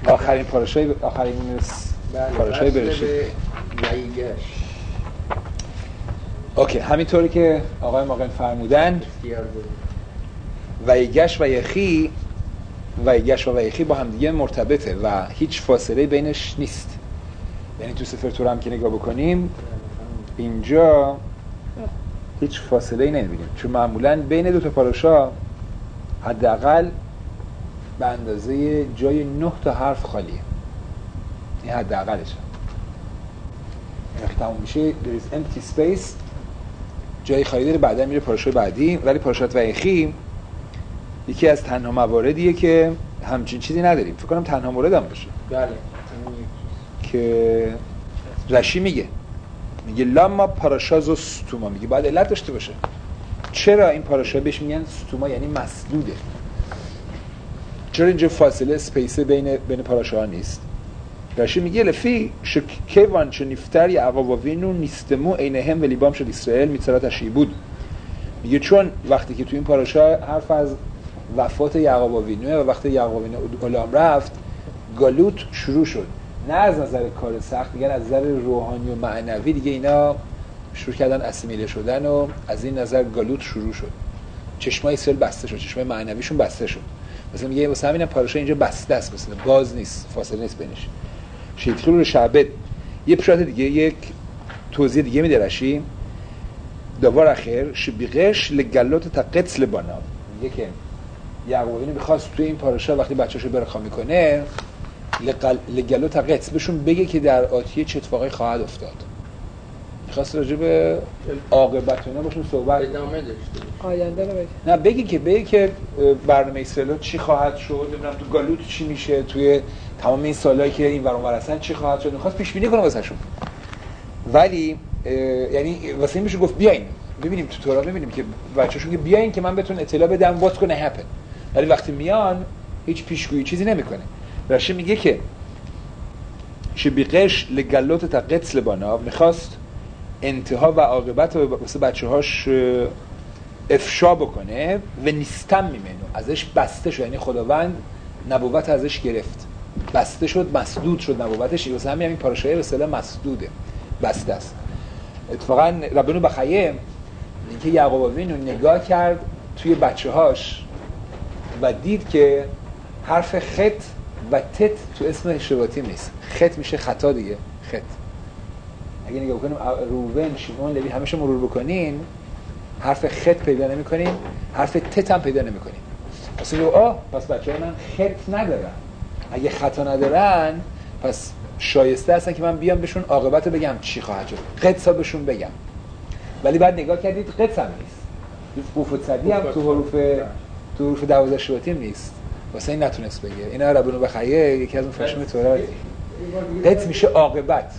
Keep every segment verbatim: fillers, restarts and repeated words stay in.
آخرین پاراشای آخرین پاراشای بریشید. ویگش. اوکی، همینطوری که آقای ماقن فرمودن ویگش و یخی ویگش و ویخی با هم دیگه مرتبطه و هیچ فاصله بینش نیست. یعنی تو سفر تورا هم که نگاه بکنیم اینجا هیچ فاصله‌ای نمی‌بینیم، چون معمولاً بین دو تا پاراشا حداقل به اندازه جای نه تا حرف خالیه. این حداقلشه. وقتی تموم میشه there is empty space، جای خالی داره، بعدا میره پاراشای بعدی. ولی پاراشات ویخی یکی از تنها مواردیه که همچین چیزی نداریم. فکر کنم تنها مورد هم باشه. بله. که رشی میگه میگه لاما پاراشازو ستوما، میگه باید علت داشته باشه. چرا این پاراشا بهش میگن ستوما؟ یعنی مسدوده. چرا اینجا فاصله سپیس بین بین پاراشاها نیست؟ رشی میگه لفی شکیوان چه نفتر یا عقاباوینو نیستمو اینهم ولی بام شد اسرائیل میتراتشی بود. میگه چون وقتی که تو این پاراشا حرف از وفات یعقوب آوینو و وقتی یعقوب آوینو غلام رفت گالوت شروع شد، نه از نظر کار سخت، دیگه از نظر روحانی و معنوی دیگه اینا شروع کردن اسیمیله شدن و از این نظر گالوت شروع شد. چشمای اسرائیل بسته شد، چشمای معنویشون بسته شد. مثلا میگه واسه همین پاراشا اینجا بسته است، مثلا باز نیست، فاصله نیست بینش. شیطخیل رو شعبت یه پشات دیگه، یک توضیح دیگه میده رشی دوبار اخیر شبیقش لگلوت تا قتل بنا. میگه که یعقوب اینو می‌خواست توی این پاراشا وقتی بچه‌شو برخا میکنه لگلوت تا قتل بهشون بگه که در آتیه چه اتفاقی خواهد افتاد. می‌خواست راجع به عاقبت اینا باشون صحبت ادامه داشته آینده رو بگه. نه بگی که بگی که برنامه اسرائیل چی خواهد شد، نمیدونم تو گالوت چی میشه، توی تمام این سالایی که این ور اون ور هستن چی خواهد شد. می‌خواست پیش بینی کنه واسهشون. ولی یعنی واسه این میشه گفت بیاین ببینیم تو تورات، ببینیم که بچه‌شون که بیاین که من بهتون اطلاع بدم what's gonna happen. ولی وقتی میان هیچ پیشگویی چیزی نمیکنه. رشی میگه که شبیقش لگلوت تا قتل بنا، میخواست انتها و عاقبت رو واسه بچه‌هاش افشا بکنه و نیستم میمنو، ازش بسته شد. یعنی خداوند نبوت ازش گرفت، بسته شد، مسدود شد نبوتش. واسه همین این پاراشای به اصطلاح مسدوده، بسته است. اتفاقا ربنو بخیه میگه که یعقوب آوینو نگاه کرد توی بچه‌هاش و دید که حرف خط و تت تو اسم شباطیم نیست. خط میشه خطا دیگه، خط. اگه نگاه بکنیم روبن، شیمون، لوی همه‌شو مرور بکنین حرف خط پیدا نمی‌کنین، حرف تت هم پیدا نمی‌کنین. پس میگه آه پس بچه‌ها من خط ندارن. اگه خطا ندارن پس شایسته هستن که من بیام بهشون عاقبت رو بگم چی خواهد شد، قصه بهشون بگم. ولی بعد نگاه کردید قصه هم نیست. قوف و صدی هم تو حروف تو حروف دوازده شباطیم نیست. واسه این نتونست بگه. اینا ربنو بخیه یکی از اون فشم تورات. قصه میشه عاقبت.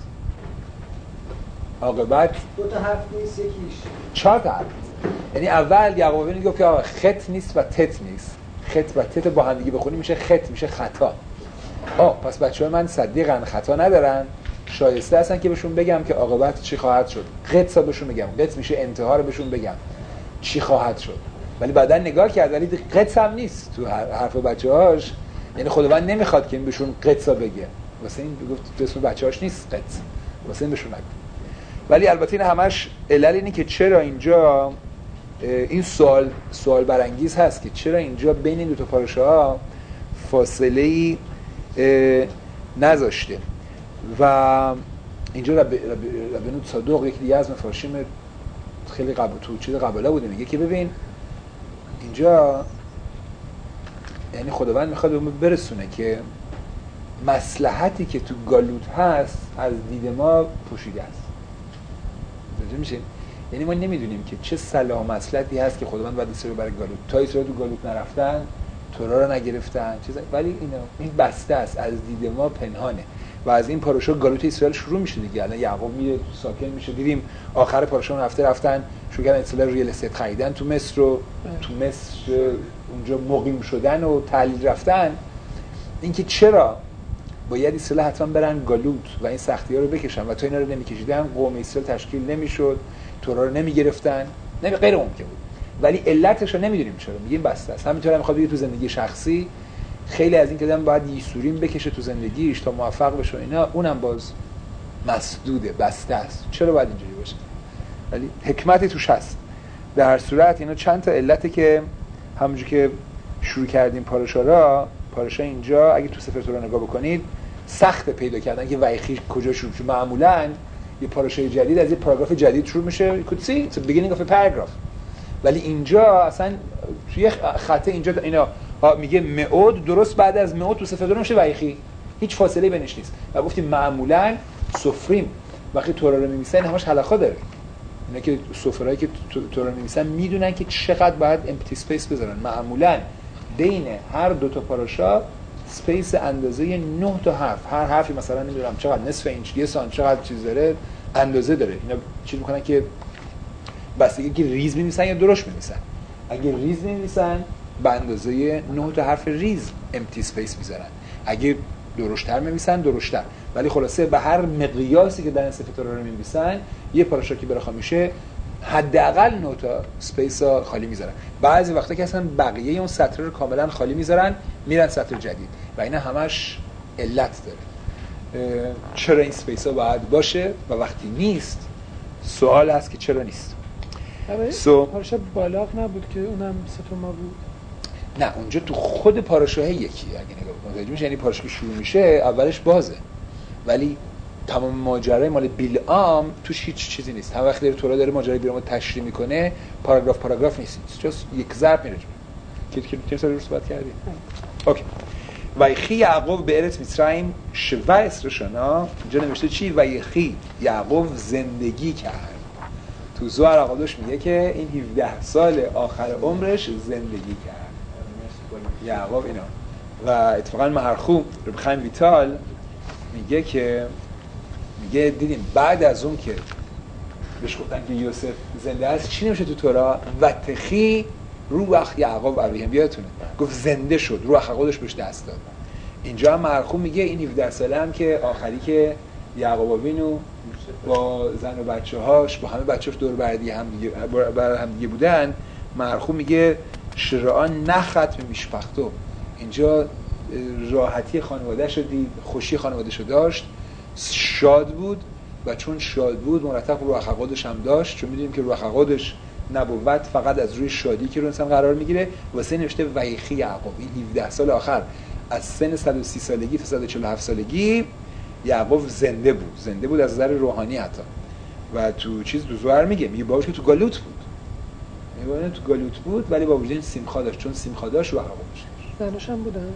عاقبت دو تا حرف نیست، یکیش چهار تا حرف. یعنی اول یعقوب میگه که آقا خط نیست و تت نیست. خط و تت با هم دیگه بخونیم میشه خط، میشه خطا. آه پس بچه‌ها من صدیقاً خطا ندارن، شایسته هستن که بهشون بگم که عاقبت چی خواهد شد. قصه بهشون بگم، قصه میشه انتها رو بهشون بگم چی خواهد شد. ولی بعدا نگاه کرد ولی قصه هم نیست تو حرف بچه‌هاش. یعنی خداوند نمیخواد که این بهشون قصه بگه، واسه این گفت تو اسم بچه‌هاش نیست قصه، واسه این بهشون نگه. ولی البته این همش علل اینه که چرا اینجا این سوال سوال برانگیز هست که چرا اینجا بین این دو تا پاراشا فاصله‌ای نذاشته. و اینجا رب ربنو صادق یکی دیگه از مفارشیم خیلی قبل تو چیز قبلا بوده، میگه که ببین اینجا یعنی خداوند میخواد به ما برسونه که مصلحتی که تو گالوت هست از دید ما پوشیده است. متوجه میشین؟ یعنی ما نمیدونیم که چه صلاح و مصلحتی هست که خداوند باید اسرائیل برای گالوت، تا اسرائیل تو گالوت نرفتن، تورا رو نگرفتن، چیزا، ولی اینا این بسته است، از دید ما پنهانه. و از این پاراشا گالوت اسرائیل شروع میشه دیگه. الان یعقوب میره ساکن میشه، دیدیم آخر پاراشا هفته رفتن شروع کردن اصطلاح ریل استیت خریدن تو مصر و تو مصر اونجا مقیم شدن و تحلیل رفتن. اینکه چرا باید اسرائیل حتما برن گالوت و این سختی‌ها رو بکشن و تا اینا رو نمیکشیدن قوم اسرائیل تشکیل نمیشد، تورا رو نمیگرفتن، نمی غیر ممکن بود. ولی علتش رو نمیدونیم چرا، میگیم بسته است. همینطور هم میخواد بگه تو زندگی شخصی خیلی از این که آدم باید یسورین بکشه تو زندگیش تا موفق بشه اینا، اونم باز مسدوده، بسته است. چرا باید اینجوری باشه؟ ولی حکمتی توش هست. در هر صورت اینا چند تا علته که همونجور که شروع کردیم پاراشا را، پاراشا اینجا اگه تو سفر تورا نگاه بکنید سخت پیدا کردن که ویخی کجا شروع میشه. معمولاً یه پاراشای جدید از یه پاراگراف جدید شروع میشه. You could see it's the beginning of a paragraph. ولی اینجا اصلا توی خط اینجا اینا میگه معود، درست بعد از معود تو سفر تورا میشه ویخی. هیچ فاصله بینش نیست. و گفتیم معمولاً سفریم وقتی تورا رو می‌نویسن همش حلقه داره. اینا که سفرایی که تورا می‌نویسن میدونن که چقدر باید امپتی اسپیس بذارن. معمولاً بین هر دو تا پاراشا اسپیس اندازه نه تا حرف، هر حرفی مثلا نمیدونم چقدر نصف اینچ، یه سانت چقدر چیز داره، اندازه داره. اینا چیز میکنن که بستگی که ریز می‌نویسن یا درشت می‌نویسن. اگه ریز می‌نویسن به اندازه نه تا حرف ریز امپتی اسپیس می‌ذارن. اگه درشت‌تر می‌نویسن درشت‌تر. ولی خلاصه به هر مقیاسی که در سفر تورا رو می‌نویسن یه پاراشا که بره میشه حداقل نه تا اسپیسا خالی می‌ذارن. بعضی وقتا که اصلا بقیه اون سطر رو کاملا خالی می‌ذارن، میرن سطر جدید. و اینا همش علت داره. چرا این اسپیسا باید باشه و وقتی نیست سوال هست که چرا نیست. سو پاراشا بالاغ نبود که اونم ستوما بود. نه اونجا تو خود پاراشاه یکی اگه نگاه بکنید میشه، یعنی پاراشا که شروع میشه اولش بازه ولی تمام ماجرای مال بیلعام توش هیچ چیزی نیست. هر وقت داره تورا داره ماجرای بیلعام تشریح میکنه پاراگراف پاراگراف نیست، جست یک ضرب میره که که چه سر رو صحبت کردیم. اوکی. ویخی یعقوب به ارث مصریم شوا اسرشنا، اینجا نوشته چی؟ ویخی یعقوب زندگی کرد. تو زوار عقادش میگه که این هفده سال آخر عمرش زندگی کرد یعقوب اینا. و اتفاقا محرخو رب خیم ویتال میگه که میگه دیدیم بعد از اون که بهش گفتن که یوسف زنده است چی نمیشه تو تورا؟ و تخی روح یعقوب ابیهم، یادتونه گفت زنده شد، روح خودش بهش دست داد. اینجا هم مرحوم میگه این هفده ساله هم که آخری که یعقوب ابینو با زن و بچه‌هاش با همه بچه‌اش دور بردی هم دیگه بر هم دیگه بودن، مرحوم میگه شرعان نخت میشپختو. اینجا راحتی خانواده‌اش رو دید، خوشی خانواده‌اش رو داشت، شاد بود و چون شاد بود مرتب روح خودش هم داشت، چون می‌دونیم که روح خودش نبوت فقط از روی شادی که رو انسان قرار میگیره. واسه نوشته ویخی یعقوب این هفده سال آخر از سن صد و سی سالگی تا صد و چهل و هفت سالگی یعقوب زنده بود، زنده بود از نظر روحانی حتی. و تو چیز دو زوار میگه میگه باباش که تو گالوت بود، میگه تو گالوت بود ولی با وجود این سیمخا داشت، چون سیمخا داشت روح خودش زنش هم بودن.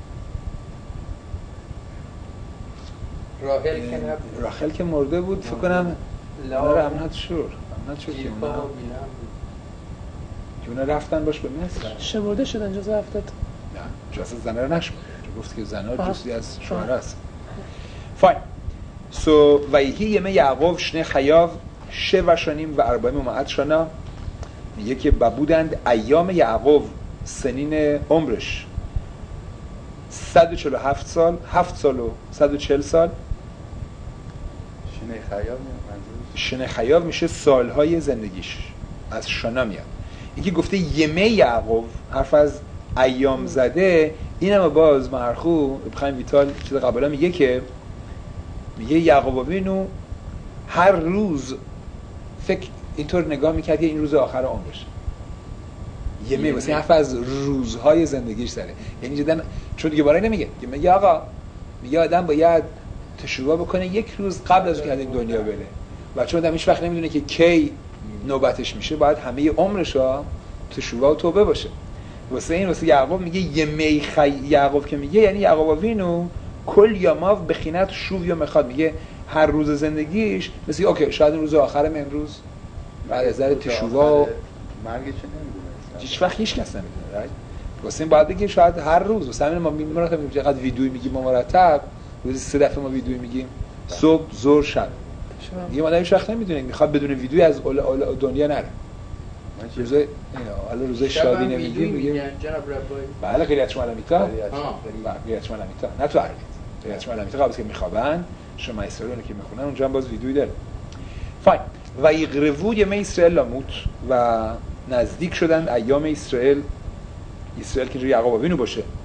راحل که نبود، راحل که مرده بود فکر کنم. لا امنت شور امنت شور که اونا که اونا رفتن باش به مصر شمرده شدن جزو هفتاد. نه چون اصلا زنه رو نشمرده، چون گفت که زنها جزئی از شوهر است. فاین. سو ویهی یمه یعقوب شنه خیاو شو شنیم و اربعین معد شنا. میگه که بودند ایام یعقوب سنین عمرش صد و چهل و هفت سال، هفت سال و صد و چهل سال. شنه خیاو شنه خیاو میشه سالهای زندگیش، از شنا میاد. یکی گفته یمه یعقوب حرف از ایام زده. اینم باز مرخو بخوایم ویتال چیز قبلا میگه که میگه یعقوب ابینو هر روز فکر اینطور نگاه میکرد این روز آخر عمرش. یمه واسه حرف از روزهای زندگیش داره، یعنی جدا چون دیگه برای نمیگه که میگه آقا میگه آدم باید تشویق بکنه یک روز قبل از اینکه این دنیا بره و چون آدم هیچ وقت نمیدونه که کی نوبتش میشه باید همه عمرش رو تشویق و توبه باشه. واسه این واسه یعقوب میگه یمه خی یعقوب که میگه یعنی یعقوب وینو کل یاماو بخینت شوو یا میخواد، میگه هر روز زندگیش مثل اوکی شاید این روز آخرم امروز بعد از نظر تشووا مرگش نمیدونه، هیچ وقت هیچ کس نمیدونه. رایت واسه این باید بگیم شاید هر روز. واسه همین ما مرتب میگیم چقدر ویدیویی میگیم ما مرتب روزی سه دفعه ما ویدیویی میگیم صبح ظهر شب. دیگه آدم هیچ وقت نمیدونه میخواد بدون ویدیویی از اول اول دنیا نره. روزای اینا حالا روزای شادی نمیگیم میگیم جناب ربایی بله قریت شما الامیتا ها قریت شما الامیتا نه تو عربی قریت شما الامیتا قبل از که میخوابن شما اسرائیل که میخونن اونجا هم باز ویدیویی داره. فاین. و یقربو یم اسرائیل لاموت و نزدیک شدند ایام اسرائیل، اسرائیل که جو یعقوب ابینو باشه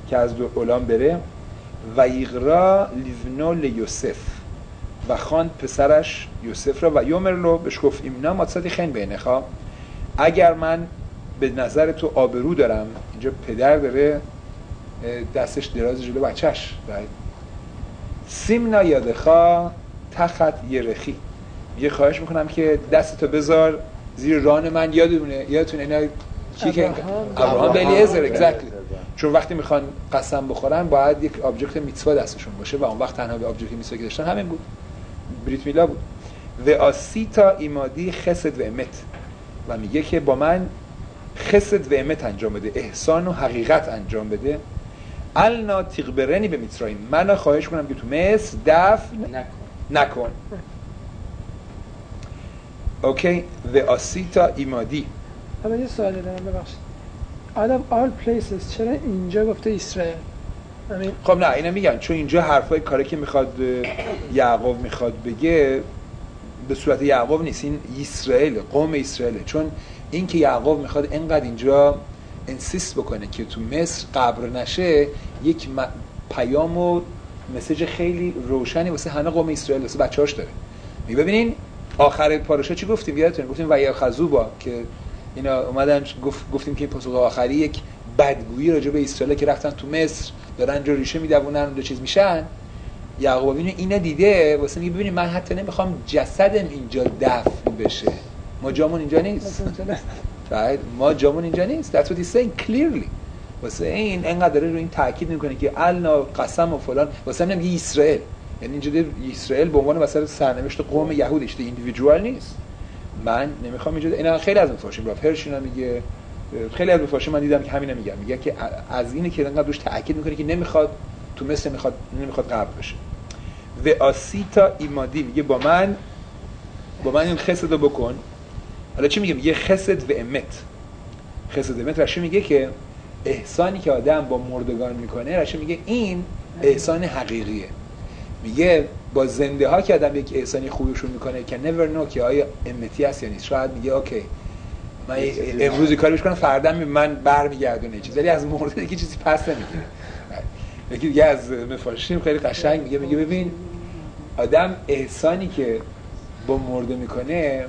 که از اولام بره. و یغرا لیونو لیوسف و خواند پسرش یوسف را و یومرلو بهش گفت ایمنا ماتساتی خین بینخا، اگر من به نظر تو آبرو دارم، اینجا پدر داره دستش دراز جلو بچهش، سیمنا یادخا تخت یرخی، میگه خواهش میکنم که دستتو بذار زیر ران من. یادونه یادتونه اینا کی که ابراهام الیعزر اگزکتلی، چون وقتی میخوان قسم بخورن باید یک آبجکت میتوا دستشون باشه و اون وقت تنها به آبجکت میتوا که داشتن همین بود، بریت میلا بود. و آسیتا ایمادی خسد و امت، و میگه که با من خسد و امت انجام بده، احسان و حقیقت انجام بده. النا تیغبرنی به میترایم، من خواهش کنم که تو مصر دفن نکن, نکن. اوکی. و آسیتا ایمادی. اما یه سوالی دارم ببخشید، out of all places چرا اینجا گفته اسرائیل؟ امین. خب نه اینا میگن چون اینجا حرفای کاری که میخواد یعقوب میخواد بگه به صورت یعقوب نیست، این اسرائیل، قوم اسرائیل، چون این که یعقوب میخواد اینقدر اینجا انسیست بکنه که تو مصر قبر نشه، یک م... پیام و مسیج خیلی روشنی واسه همه قوم اسرائیل، واسه بچه‌هاش داره. می ببینین آخر پاراشا چی گفتیم؟ یادتونه گفتیم و یاخذوبا که اینا اومدن گفت گفتیم که این پاسخ آخری یک بدگویی راجع به اسرائیل که رفتن تو مصر دارن اونجا ریشه میدونن و چیز میشن. یعقوب اینو اینو دیده واسه میگه ببینید من حتی نمیخوام جسدم اینجا دفن بشه، ما جامون اینجا نیست. right ما جامون اینجا نیست. That's what he's saying clearly. واسه این انقدر رو این تاکید میکنه که النا قسم و فلان، واسه من میگه اسرائیل، یعنی اینجا اسرائیل به عنوان مثلا سرنوشت قوم یهود اشته ایندیویدوال نیست. من نمیخوام اینجا، اینا خیلی از مفاهیم راف هرشینا میگه، خیلی از مفاهیم من دیدم که همینا میگن، میگه که از اینه که انقدر روش تاکید میکنه که نمیخواد تو مصر نمیخواد نمیخواد قبر بشه. و آسیتا ایمادی، میگه با من با من این خسد رو بکن. حالا چی میگه؟ میگه خسد و امت. خسد و امت رشی میگه که احسانی که آدم با مردگان میکنه، رشی میگه این احسان حقیقیه. میگه با زنده ها که آدم یک احسانی خوبشون میکنه که never know که آیا امتی هست یا نیست. شاید میگه اوکی من امروزی کاری بکنم فردا من برمیگردونه چیزی، ولی از مرده دیگه چیزی پس نمیگیره. یکی دیگه از مفاشیم خیلی قشنگ میگه میگه ببین آدم احسانی که با مرده میکنه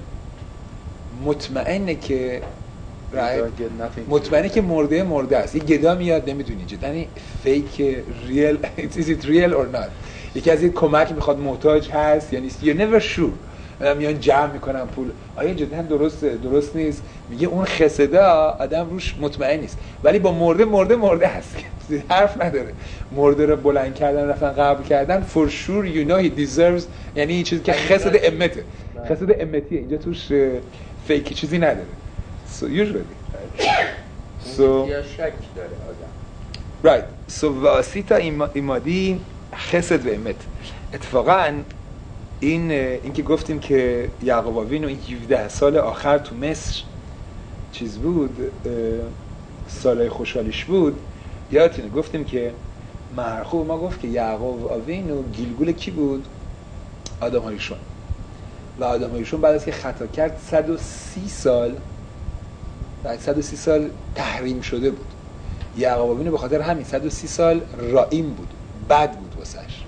مطمئنه که مطمئنه که مرده مرده است. یه گدا میاد نمیدونی جدی فیک ریل is it real or not. یکی از این کمک میخواد محتاج هست یا نیست. you're never sure. میان جمع میکنن پول، آیا جدا درست درست نیست. میگه اون خسدا آدم روش مطمئن نیست، ولی با مرده مرده مرده هست، حرف نداره. مرده رو بلند کردن رفتن قبر کردن for sure you know he deserves، یعنی این چیزی که خسد امته، خسد امتیه، اینجا توش فیک چیزی نداره. so usually so یا شک داره آدم. right so واسیتا ایمادی خسد و امت. اتفاقا این این که گفتیم که یعقوب آوین و این هفده سال آخر تو مصر چیز بود، سالهای خوشحالیش بود. یادتونه گفتیم که مرخوب ما گفت که یعقوب آوین و گیلگول کی بود؟ آدم هایشون. و آدم هایشون بعد از که خطا کرد صد و سی سال بعد صد و سی سال تحریم شده بود. یعقوب آوین به خاطر همین صد و سی سال رائیم بود، بد بود واسش.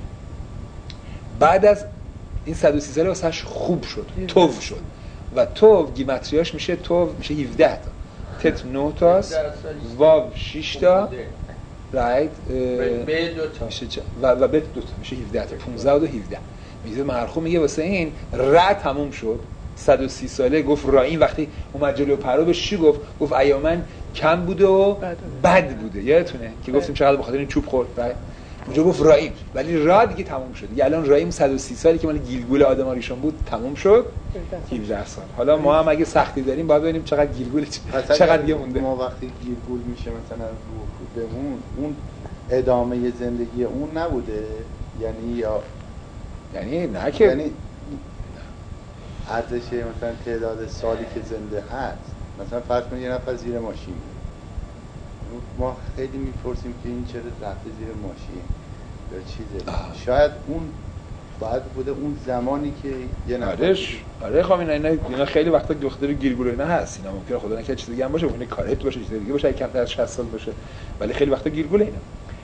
بعد از این صد و سی سال واسش خوب شد، توف شد. و توف گیمتریاش میشه توف میشه هفده تا، تت نه تاست، واو شش تا، رایت به دو تا و و به دو تا میشه هفده تا، پانزده و هفده. میگه مرحوم میگه واسه این رد تموم شد. صد و سی ساله گفت رائیم. وقتی اومد جلو پرو بهش چی گفت؟ گفت ایامن کم بوده و بد بوده. یادتونه که گفتیم چقدر بخاطر این چوب خورد. رایت اونجا گفت رائیم، ولی را دیگه تموم شد. دیگه الان رائیم صد و سی سالی که مال گیلگول آدم آریشون بود تموم شد، هفده سال. حالا ما هم اگه سختی داریم باید ببینیم چقدر گیلگول چقدر دیگه مونده. ما وقتی گیلگول میشه مثلا روح بمون، اون ادامه زندگی اون نبوده، یعنی یا یعنی نه که یعنی ارزش مثلا تعداد سالی که زنده هست. مثلا فرض کنید یه نفر زیر ماشین، ما خیلی میپرسیم که این چرا رفته زیر ماشین یا چیزه. شاید اون باید بوده اون زمانی که یه نفر آرش آره خب اینا اینا خیلی وقتا دختر گیرگول اینا هست. اینا ممکنه خدا نکنه چیز دیگه هم باشه، اون کارت باشه، چیز دیگه باشه، کمتر از شصت سال باشه، ولی خیلی وقتا گیرگول اینا.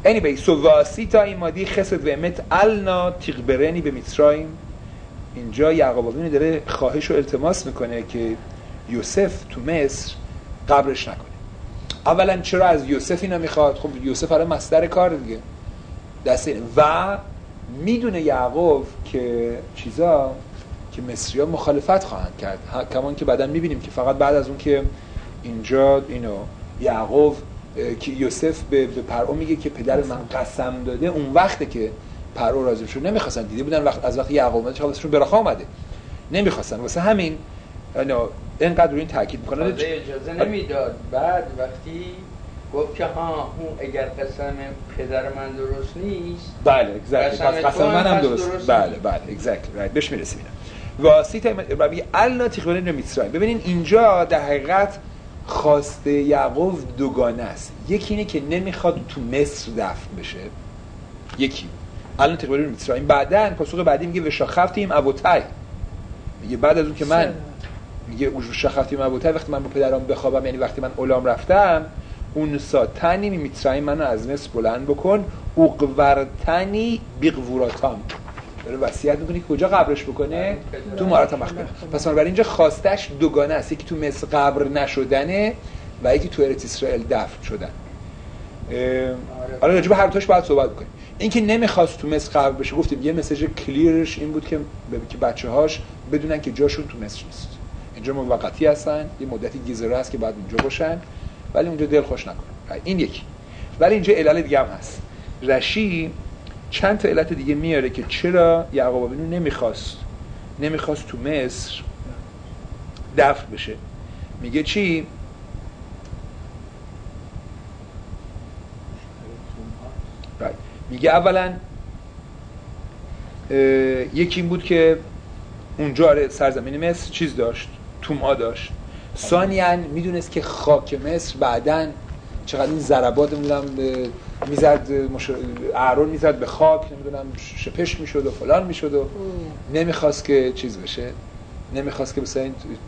anyway so واسیتا این مادی خسد و امت النا تیغبرنی به مصرعیم. اینجا یعقوب آوینو داره خواهش و التماس میکنه که یوسف تو مصر قبرش نکنه. اولا چرا از یوسف اینا میخواد؟ خب یوسف الان مصدر کار دیگه دست اینه و میدونه یعقوب که چیزا که مصری‌ها مخالفت خواهند کرد، کمان که بعداً میبینیم که فقط بعد از اون که اینجا اینو یعقوب که یوسف به, به پرعو میگه که پدر من قسم داده، اون وقته که پرعو راضی شد. نمیخواستن، دیده بودن وقت از وقتی یعقوب اومد حالشون براخا اومده، نمیخواستن. واسه همین اینا اینقدر رو این تاکید میکنه. اجازه نمیداد. بعد وقتی گفت که ها اون اگر قسم پدر من درست نیست، بله اگزکتلی پس قسم من هم درست, درست بله بله اگزکتلی رایت بهش میرسیم. اینا واسیت ربی النا تیغبرنی به مصرعیم. ببینین اینجا در حقیقت خواسته یعقوب دوگانه است. یکی اینه که نمیخواد تو مصر دفن بشه، یکی الان تیغبرنی به مصرعیم. بعدن پاسخ بعدی میگه وشاخفتیم ابوتای، میگه بعد از اون که من میگه وشاخفتیم ابوتای وقتی من با پدرام بخوابم، یعنی وقتی من اولام رفتم، اون ساتنی می مصرعیم منو از مصر بلند بکن، اقورتنی بیقوراتام. داره وصیت میکنه که کجا قبرش بکنه؟ تو مارات مخبره. پس برای اینجا خواستش دوگانه است، یکی تو مصر قبر نشدنه و یکی تو ارت اسرائیل دفن شدن. حالا راجع به هر دوتاش باید صحبت بکنیم. این که نمیخواست تو مصر قبر بشه، گفتیم یه مسیج کلیرش این بود که که بچه‌هاش بدونن که جاشون تو مصر نیست. اینجا موقتی هستن، یه مدتی گیزره هست که بعد اونجا باشن، ولی اونجا دل خوش نکنه. این یکی. ولی اینجا علل دیگه هم هست. رشی چند تا علت دیگه میاره که چرا یعقوب آوینو نمیخواست نمیخواست تو مصر دفن بشه. میگه چی؟ میگه اولا یکی این بود که اونجا سرزمین مصر چیز داشت، توم‌ها داشت. ثانیاً میدونست که خاک مصر بعداً چقدر این ضربات نمیدونم میزد، اعرون میزد به خاک، نمیدونم شپش میشد و فلان میشد و نمیخواست که چیز بشه، نمیخواست که مثلا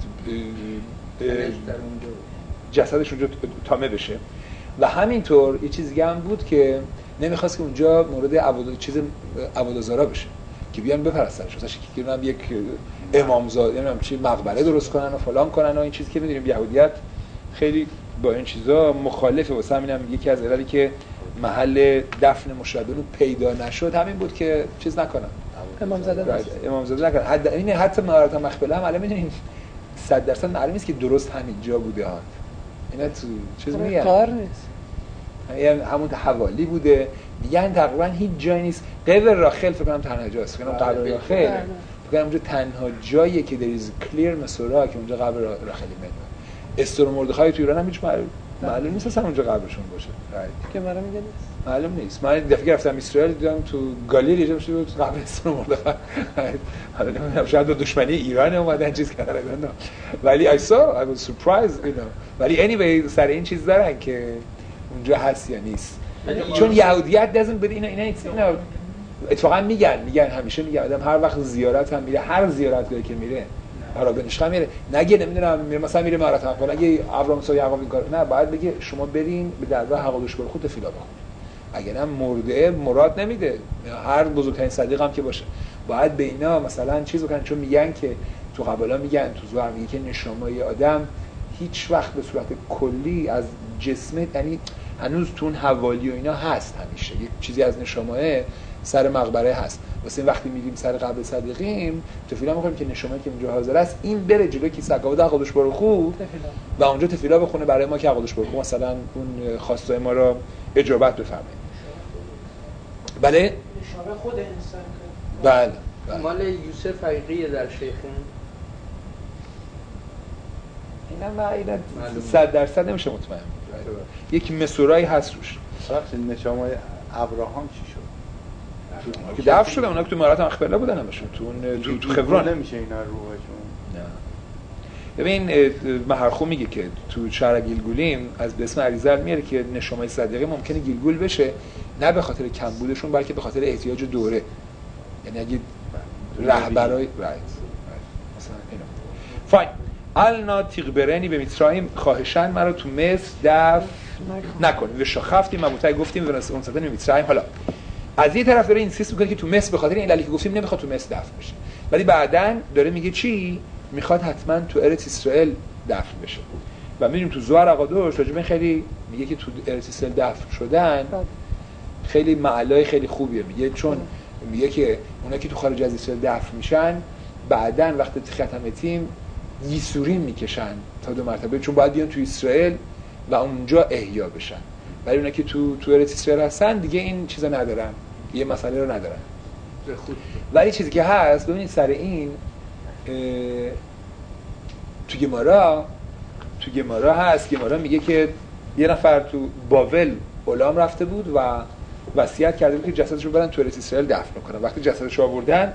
جسدش اونجا تامه بشه. و همینطور یه چیز دیگه هم بود که نمیخواست که اونجا مورد عبادت چیز عبادت‌گذارا بشه که بیان بپرستنش، مثلا که میگن یک امامزاده نمیدونم چی مقبره درست کنن و فلان کنن و این چیزی که میدونیم یهودیت خیلی با این چیزا مخالفه. واسه همینم یکی از عللی که محل دفن مشابه رو پیدا نشد همین بود که چیز نکنن، امامزاده امامزاده نکنن. حد این حتی مهارت مخبله هم الان میدونین صد درصد معلوم نیست که درست همین جا بوده ها. اینا تو چیز میگن کار نیست، یعنی همون حوالی بوده، میگن تقریبا هیچ جایی نیست. قبر راخل فکر کنم تنها جاست، فکر کنم قبر راخل فکر کنم اونجا تنها جاییه که there is clear مسورا که اونجا قبر راخلی میاد. استور مردخای تو ایران هم هیچ معلوم معلوم نیست اصلا اونجا قبرشون باشه. که مرا میگه نیست، معلوم نیست. من دفعه رفتم اسرائیل دیدم تو گالری یه جا بود قبر استور مردخای. حالا نمیدونم شاید دشمنی ایران اومدن چیز کردن، ولی I saw I was surprised you know. ولی anyway سر این چیز دارن که اونجا هست یا نیست، چون یهودیت دزن بده اینا اینا اینا اتفاقا میگن میگن همیشه میگن آدم هر وقت زیارت هم میره، هر زیارتگاهی که میره پاراگانش هم میره، نگه نمیدونم میره مثلا میره معرض حق، نگه ابراهیم سو یعقوب این کار، نه باید بگه شما برین به درگاه حقادش برو خود تفیلا بخونید. اگه نه مرده مراد نمیده، هر بزرگترین صدیق هم که باشه باید به اینا مثلا چیز بکنن، چون میگن که تو قبلا میگن تو زوار میگه که نشامای آدم هیچ وقت به صورت کلی از جسمت، یعنی هنوز تو اون حوالی و اینا هست، همیشه یک چیزی از نشامای سر مقبره هست. واسه این وقتی میریم سر قبر صدیقیم تفیلا میکنیم که نشامایی که اونجا حاضر است این بره جلوی کیسه عقاده عقادش برخو و اونجا تفیلا بخونه برای ما که عقادش برخو مثلا اون خواستای ما را اجابت بفرمایید. بله نشامه خود انسان بله, بله. مال یوسف حقیقیه در شیخون اینا ما اینا صد درصد نمیشه مطمئن. یک مسورایی هست روش. بخشید نشامای ابراهام چی شد؟ که دفن شدن، اونا که تو مهارت مخبله بودن همشون تو تو, تو خبران نمیشه اینا روحشون. نه ببین مهرخو میگه که تو شهر گیلگولیم از به اسم عریزل میاره که نشامای صدیقه ممکنه گیلگول بشه، نه به خاطر کمبودشون بلکه به خاطر احتیاج دوره، یعنی اگه رهبرای رایت مثلا اینا فاین النا تیغبرنی به مصرعیم خواهشن مرا تو مصر دفن نکن. و شخفتی مبوطه گفتیم و اون صدن میترایم. حالا از یه طرف داره اینسیست میکنه که تو مصر به خاطر این دلیلی که گفتیم نمیخواد تو مصر دفن بشه، ولی بعداً داره میگه چی؟ میخواد حتما تو ارث اسرائیل دفن بشه. و میریم تو زوار اقادوش راجع به خیلی میگه که تو ارث اسرائیل دفن شدن خیلی معلای خیلی خوبیه. میگه چون میگه که اونا که تو خارج از اسرائیل دفن میشن بعداً وقتی ختم تیم یسورین میکشن تا دو مرتبه، چون باید بیان تو اسرائیل و اونجا احیا بشن. ولی اونا که تو تو ارث اسرائیل هستن دیگه این چیزا ندارن، یه مسئله رو ندارن. ولی چیزی که هست ببینید سر این تو گمارا تو گمارا هست. گمارا میگه که یه نفر تو باول غلام رفته بود و وصیت کرده بود که جسدش رو برن تو ارث اسرائیل دفن کنن. وقتی جسدش رو آوردن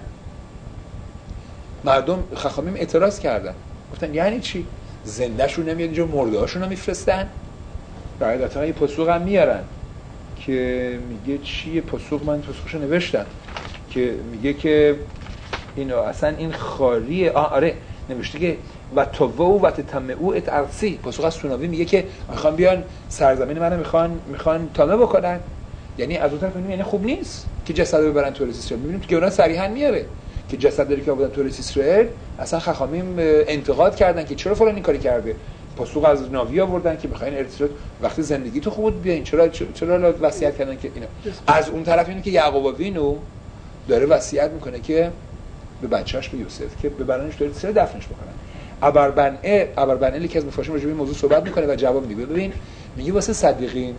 مردم خخامیم اعتراض کردن، گفتن یعنی چی؟ زنده‌شون نمیاد اینجا، مرده‌هاشون رو میفرستن؟ قاعدتاً یه پاسخ هم میارن که میگه چیه پاسخ؟ من پاسخشو نوشتم که میگه که اینو اصلا این خاریه. آه آره نوشته که و توو و تتمعو ات ارسی. پاسخ از سوناوی میگه که میخوان بیان سرزمین منو میخوان میخوان تامه بکنن. یعنی از اون طرف میگه یعنی خوب نیست که جسد رو ببرن تو ارث اسرائیل. میبینیم که اونا صریحا میاره که جسد داره که آوردن تو ارث اسرائیل اصلا خخامیم انتقاد کردن که چرا فلان این کاری کرده. پاسخ از ناوی آوردن که میخواین ارث اسرائیل وقتی زندگی تو خوب بیاین، چرا چرا وصیت کردن که اینا. از اون طرف اینه که یعقوب وینو داره وصیت میکنه که به بچه‌اش به یوسف که ببرنش تو ارث اسرائیل دفنش بکنن. ابربنئ ابربنئ که از مفاشیم راجع به این موضوع صحبت میکنه و جواب میده. ببین میگه واسه صدیقین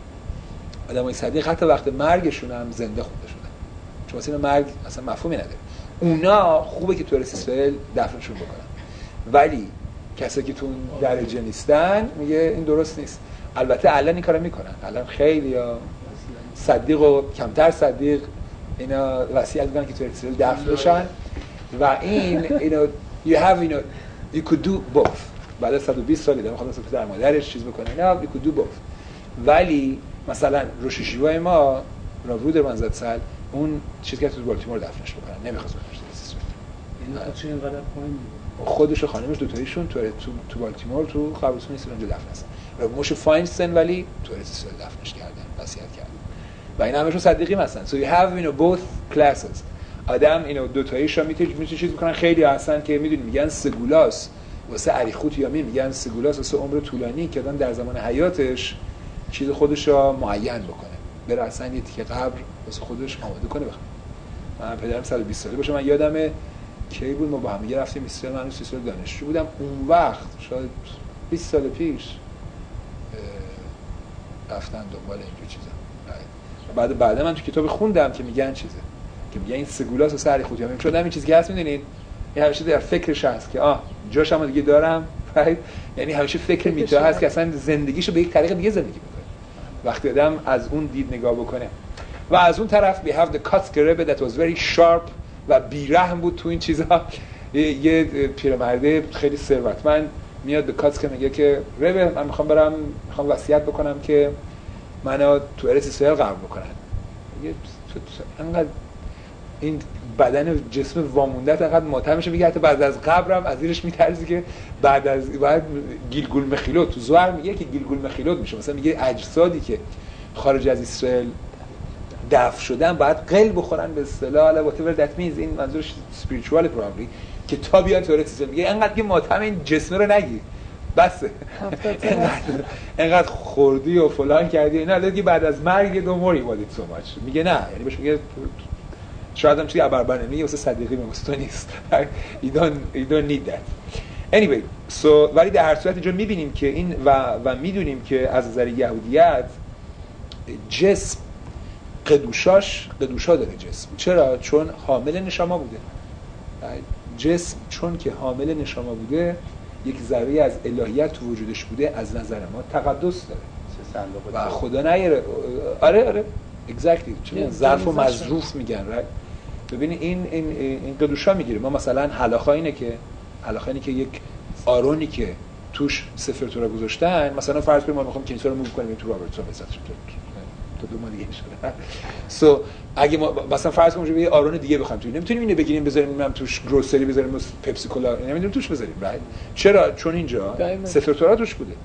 آدمای صدیق حتی وقت مرگشون هم زنده خونده شدن، چون واسه مرگ اصلا مفهومی نداره. اونا خوبه که تو ارث اسرائیل دفنشون بکنن، ولی کسایی که تو اون درجه نیستن میگه این درست نیست. البته الان این کارو میکنن، الان خیلی‌ها صدیق و کمتر صدیق اینا وصیت میکنن که تو ارث اسرائیل دفن بشن و این اینا you have you know you could do both. بعد از صد و بیست سال دیگه میخواد مثلا پدر مادرش چیز بکنه اینا you could do both. ولی مثلا روش شیوای ما راوود منزل اون چیز که تو بالتیمور دفنش بکنن نمیخواست بفرسته اینا چه اینقدر پایین خودش و خانمش دو تایشون تو تو تو بالتیمور تو قبرستون نیست اونجا دفن هستن. موش فاینستن ولی تو ارث اسرائیل دفنش کردن، وصیت کردن و اینا همشون صدیقی هستن. so you have you know both classes. آدم اینو دو تاییش رو میتونه میتونه چیز میکنن. خیلی هستن که میدونید میگن سگولاس واسه اریخوت یا می میگن سگولاس واسه عمر طولانی که آدم در زمان حیاتش چیز خودش رو معین بکنه، بره اصلا یه تیکه قبر واسه خودش آماده کنه بخوام. من پدرم صد و بیست ساله باشه، من یادمه کی بود ما با هم دیگه رفتیم اسرائیل، من سی سال دانشجو بودم اون وقت، شاید بیست سال پیش رفتن دنبال اینجور چیزا. بعد بعد من تو کتاب خوندم که میگن چیزه که میگن این سگولاس و سری خودی هم شدم این چیزی که هست میدونید این همیشه در فکرش هست که آه جاش هم دیگه دارم right؟ یعنی همیشه فکر میتا هست که اصلا زندگیشو به یک طریق دیگه زندگی میکنه وقتی آدم از اون دید نگاه بکنه. و از اون طرف we have the Kotzke Rebbe that was very sharp و بیرحم بود تو این چیزها. یه پیرمرده خیلی ثروتمند میاد به کاتسکه میگه که ربه من میخوام برم میخوام وصیت بکنم که منو تو ارث اسرائیل قبر بکنن. میگه انقدر این بدن جسم وامونده انقدر ماتم میشه، میگه حتی بعد از قبرم از زیرش میترسی که بعد از بعد گیلگول مخیلوت تو زوار میگه که گیلگول مخیلوت میشه. مثلا میگه اجسادی که خارج از اسرائیل دفن شدن باید قل بخورن به اصطلاح whatever that means. این منظورش spiritual probably که تا بیان تو ارث اسرائیل. میگه انقدر که ماتم این جسم رو نگیر بسه، انقدر خوردی و فلان کردی اینا دیگه بعد از مرگ دو موری وادید سو ماچ. میگه نه، یعنی بهش میگه شاید هم چیزی ابربنه میگه واسه صدیقی واسه تو نیست. you don't you don't need that anyway. so ولی در هر صورت اینجا میبینیم که این و و میدونیم که از نظر یهودیت جسم قدوشاش قدوشا داره جسم. چرا؟ چون حامل نشما بوده. جسم چون که حامل نشما بوده یک ذره از الهیت تو وجودش بوده، از نظر ما تقدس داره و خدا نیاره. آره آره exactly. چون ظرف و مظروف میگن right؟ ببین این این این قدوشا میگیره. ما مثلا حلاخا اینه که حلاخا اینه که یک آرونی که توش سفر تورا گذاشتن، مثلا فرض کنیم ما میخوام کنیسا رو موو کنیم تو رابرتسون بزنیم تو دو ماه دیگه شده. سو اگه ما مثلا فرض کنیم یه آرون دیگه بخوایم توی نمیتونیم اینو بگیریم بذاریم هم توش گروسری بذاریم پپسی کولا نمیدونیم توش بذاریم right؟ چرا؟ چون اینجا سفر تورا توش بوده.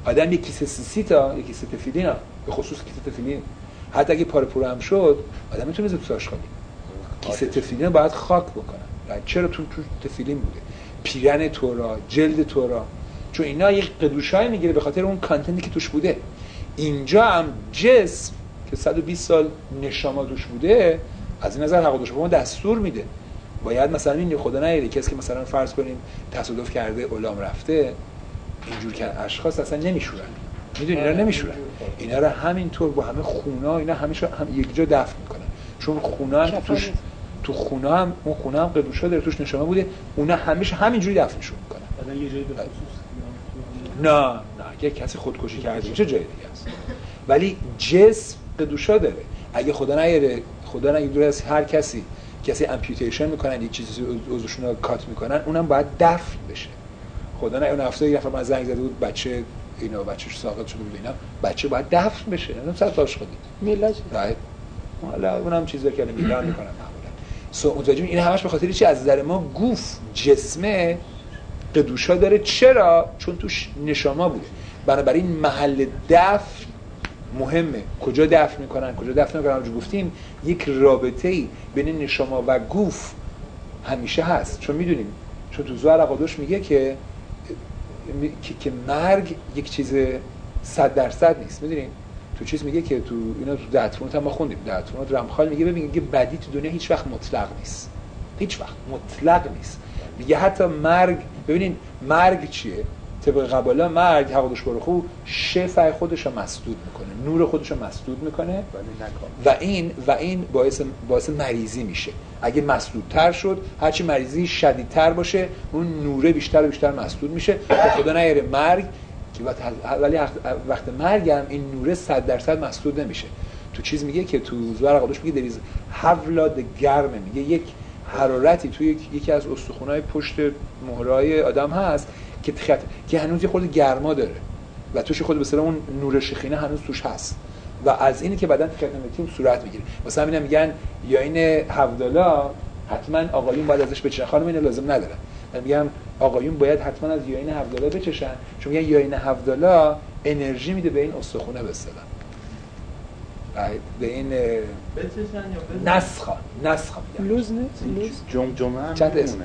آدم یک کیسه سی تا یک کیسه تفیلین ها، به خصوص کیسه تفیلین حتی اگه پاره پوره هم شد آدم میتونه بذاره تو آشغالی. کیسه تفیلین باید خاک بکنن. چرا؟ تو تو تفیلین بوده، پیرن تورا، جلد تورا، چون اینا یک قدوشای میگیره به خاطر اون کانتنتی که توش بوده. اینجا هم جسم که صد و بیست سال نشاما توش بوده، از این نظر حق ما دستور میده باید مثلا این خدا نیاره کسی که مثلا فرض کنیم تصادف کرده اولام رفته اینجور که اشخاص اصلا نمیشورن، میدونی اینا نمیشورن، اینا رو همینطور با همه خونا اینا همیشه هم یک جا دفن میکنن، چون خونا هم توش تو خونا هم اون خونا هم قدوشا داره توش نشانه بوده، اونا همیشه همینجوری دفنشون میکنن. بعدن یه جایی به خصوص نه نه اگه کسی خودکشی کرده باشه جای دیگه است، ولی جسم قدوشا داره. اگه خدا نیاره خدا نیاره از هر کسی کسی امپیوتیشن میکنن یه چیزی عضوشون رو کات میکنن اونم باید دفن بشه. خدا نیاره اون هفته یه نفر من زنگ زده بود بچه اینا بچه‌ش ساقط شده بود اینا بچه باید دفن بشه، نه صد تاش خودی میلاد راحت حالا اونم چیزا که میلاد میکنن معمولا. سو متوجه این همش به خاطر چی؟ از نظر ما گوف جسمه قدوشا داره. چرا؟ چون توش نشاما بوده. بنابراین محل دفن مهمه. کجا دفن میکنن کجا دفن نمیکنن همونجور گفتیم یک رابطه‌ای بین نشاما و گوف همیشه هست، چون میدونیم چون تو زوار قادوش میگه که که, که مرگ یک چیز صد درصد نیست. میدونیم تو چیز میگه که تو اینا تو دهتونات هم ما خوندیم دهتونات رمخال میگه ببین که بدی تو دنیا هیچ وقت مطلق نیست، هیچ وقت مطلق نیست. میگه حتی مرگ، ببینین مرگ چیه؟ طبق قباله مرگ حقوقش برخو شفع خودش رو مسدود میکنه، نور خودش رو مسدود میکنه و این و این باعث باعث مریضی میشه. اگه مسدودتر شد هرچی مریضی شدیدتر باشه اون نوره بیشتر و بیشتر مسدود میشه. خدا نیاره مرگ ولی وقت مرگ هم این نوره صد درصد مسدود نمیشه. تو چیز میگه که تو زوار قادوش میگه دریز حولاد گرمه، میگه یک حرارتی توی یکی از استخونهای پشت مهرهای آدم هست که تخت... که هنوز یه خورده گرما داره و توش خود به اصطلاح اون نور شیخینه هنوز توش هست و از اینی که بدن تخت صورت میگیره. مثلا اینا میگن یا این هفدالا حتما آقایون باید ازش بچشن، خانم اینو لازم ندارن. من میگم آقایون باید حتما از یاین هفدالا بچشن، چون میگن یاین هفدالا انرژی میده به این استخونه به اصطلاح به این نسخا نسخا میگن لوز نیست لوز جمجمه هم چند اسم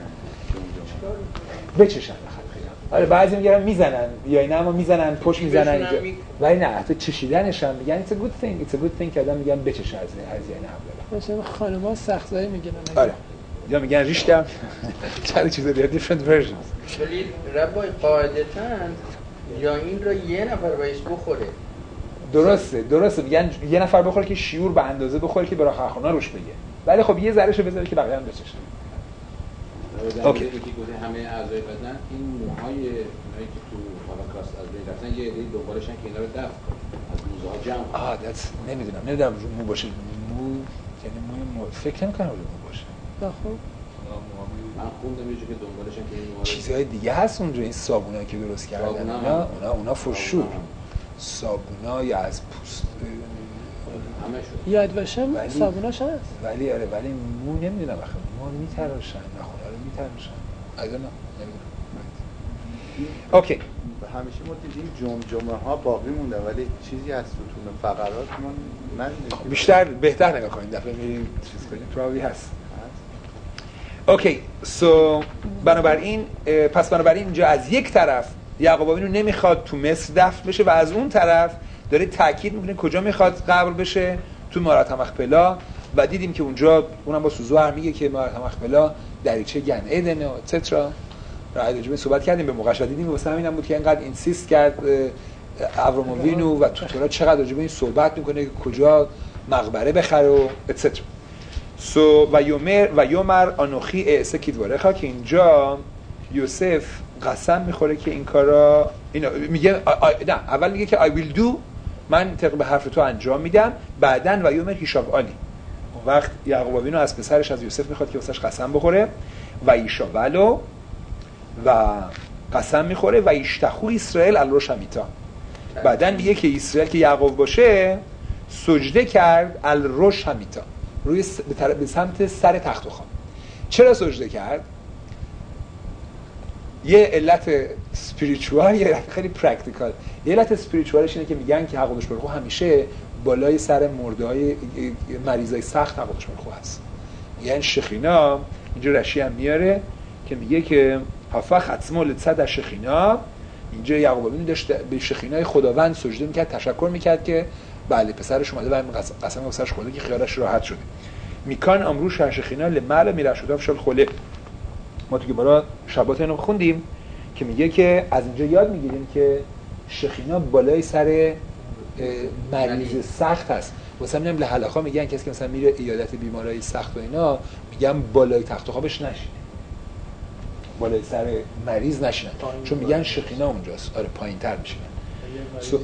بچشن. آره بعضی میگن میزنن یا اینا اما میزنن پشت میزنن اینجا ولی نه حتی چشیدنش هم میگن it's a good thing it's a good thing که آدم میگن بچشه از این از یعنی مثلا خانم‌ها سخت‌زایی میگن. آره یا میگن ریشتم چند چیز دیگه different versions. ولی ربای قاعدتاً یا این رو یه نفر بهش بخوره. درسته درسته میگن یه نفر بخوره که شیور به اندازه بخوره که برای خرخونا روش بگه، ولی خب یه ذرهشو بذاره که بقیه هم بچشن. اوکی. یکی گفته همه اعضای بدن این موهای اونایی که تو هولوکاست از بین رفتن یه عده‌ای دنبالشن که اینا رو دفن از موزه ها جمع کنن. آه دت نمیدونم نمیدونم مو باشه مو یعنی موی مو فکر نمی‌کنم مو باشه. خب من خوندم یه جوری که دنبالشن که این موها چیزهای دیگه هست اونجا این صابونایی که درست کردن اونا اونا اونا فشور صابونا یا از پوست همه شد یاد وشم صابوناش هست ولی آره ولی مو نمیدونم آخه مو میتراشن نخونا رو میتراشن I don't know نمیدونم. اوکی همیشه ما دیدیم جمجمه ها باقی مونده ولی چیزی از ستون فقرات من من بیشتر بهتر نگاه کنید دفعه میریم چیز کنیم پراوی هست. اوکی سو بنابراین پس بنابراین اینجا از یک طرف یعقوب اینو نمیخواد تو مصر دفن بشه و از اون طرف داره تاکید میکنه کجا میخواد قبر بشه تو مارات مخپلا و دیدیم که اونجا اونم با سوزوار میگه که مارات مخپلا دریچه گن ایدن و اتسترا راجع صحبت کردیم به موقعش و دیدیم واسه همینم بود که اینقدر اینسیست کرد ابرامووینو و تو تورات چقدر راجع به این صحبت میکنه که کجا مقبره بخره و اتسترا. سو و یومر و یومر آنوخی اعسه کیدوارخا که اینجا یوسف قسم میخوره که این کارا اینا میگه نه اول میگه که I will do من طبق به حرف تو انجام میدم بعدن و یوم حساب علی اون وقت یعقوب اینو از پسرش از یوسف میخواد که واسش قسم بخوره و ایشاولو و قسم میخوره و ایشتخو اسرائیل الروشمیتا بعدن میگه که اسرائیل که یعقوب باشه سجده کرد الروشمیتا روی س... به, طرف... به سمت سر تخت و خواب. چرا سجده کرد؟ یه علت اسپریچوال یه خیلی پرکتیکال. یه علت اسپریچوالش اینه که میگن که حق قدوس برخو همیشه بالای سر مرده‌های مریضای سخت حق قدوس برخو هست. یعنی شخینا اینجا رشی هم میاره که میگه که هفا ختمه لصد از شخینا. اینجا یعقوب ببین داشت به شخینای خداوند سجده میکرد، تشکر میکرد که بله پسرش اومده و قسم واسش خورده که خیالش راحت شده. میکان امرو شخینا لمال میرشوداف شل خله. ما تو که برای شبات اینو خوندیم که میگه که از اینجا یاد میگیریم که شخینا بالای سر مریض سخت هست. واسه همینم لحلقا میگن کسی که مثلا میره عیادت بیمارای سخت و اینا میگن بالای تخت خوابش نشینه، بالای سر مریض نشینن، چون میگن شخینا اونجاست. آره پایین تر میشینن. سو...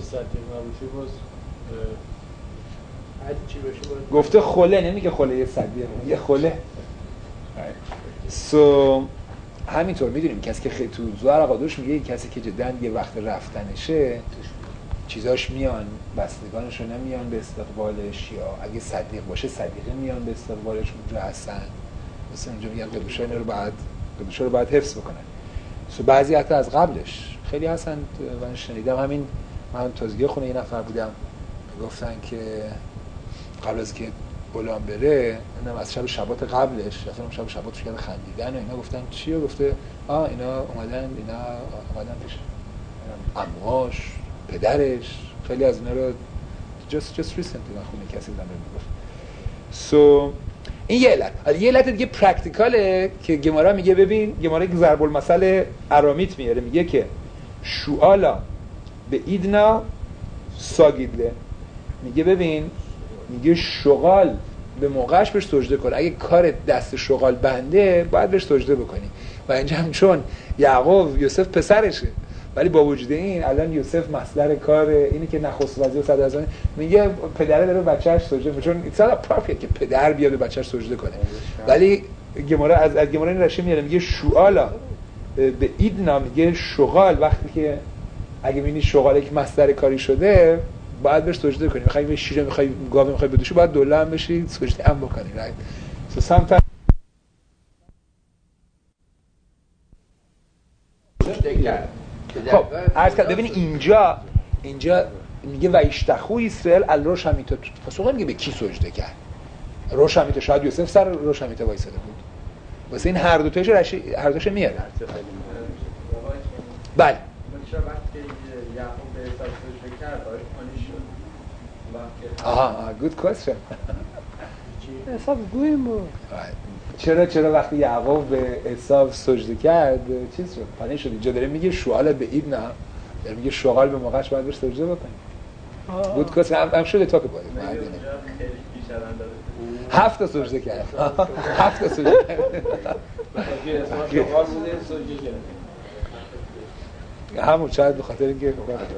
گفته خله، نمیگه خله یه صدیه، میگه خله. سو همینطور میدونیم کسی که خیلی تو زوار قادوش میگه کسی که جدن یه وقت رفتنشه چیزاش میان، بستگانش رو نمیان به استقبالش، یا اگه صدیق باشه صدیقه میان به استقبالش اونجا هستن. مثلا اونجا میگن قدوشا اینا رو بعد قدوشا رو باید حفظ بکنن. سو بعضی حتی از قبلش خیلی هستن. من شنیدم همین من تازگی خونه یه نفر بودم گفتن که قبل از که غلام بره اینم از شب شبات قبلش رفتم شب شباتش کرد خندیدن و اینا. گفتن چیه؟ گفته آ اینا اومدن اینا اومدن پیش عموش پدرش، خیلی از اینا رو just just recently من خونه کسی بودم میگفت. سو این یه علت. حالا یه علت دیگه پرکتیکاله که گمارا میگه ببین گمارا که ضرب المثل ارامیت میاره میگه که شوالا به ایدنا ساگیدله. میگه ببین میگه شغال به موقعش بهش سجده کن. اگه کار دست شغال بنده باید بهش سجده بکنی. و اینجا هم چون یعقوب یوسف پسرشه ولی با وجود این الان یوسف مصدر کار اینه که نخست وزیر صدر اعظم میگه پدره داره بچه‌اش سجده میکنه، چون ایتس اپروپریت که پدر بیاد به بچه‌اش سجده کنه. ولی گمارا از از گمارا این رشته میاره میگه شوالا به ایدنا، میگه شغال وقتی که اگه میبینی شغال یک مصدر کاری شده باید بهش سجده کنی. میخوای به شیر میخوای گاو میخوای بدوشی باید دوله هم بشی سجده هم بکنی. رایت سو سامتایمز خب عرض کرد ببینید اینجا اینجا میگه و اشتخو اسرائیل الروش همیتا پاسخ میگه به کی سجده کرد؟ روش همیتا شاید یوسف سر روش همیتا وایساده بود. واسه این هر دو تاشو رشی هر دوشو میاره. بله چرا وقتی یعقوب به حساب سجده کرد آیش کنی شد؟ آها گود کوئسچن. حساب گویم بود. چرا چرا وقتی یعقوب به عیسی سجده کرد چیز شد؟ پنی شد. اینجا داره میگه شوال به اید نه، داره میگه شغال به موقعش باید بهش سجده بکنی. بود کس هم هم شده تا که باید هفت تا سجده کرد. هفت تا سجده کرد. همون شاید به خاطر اینکه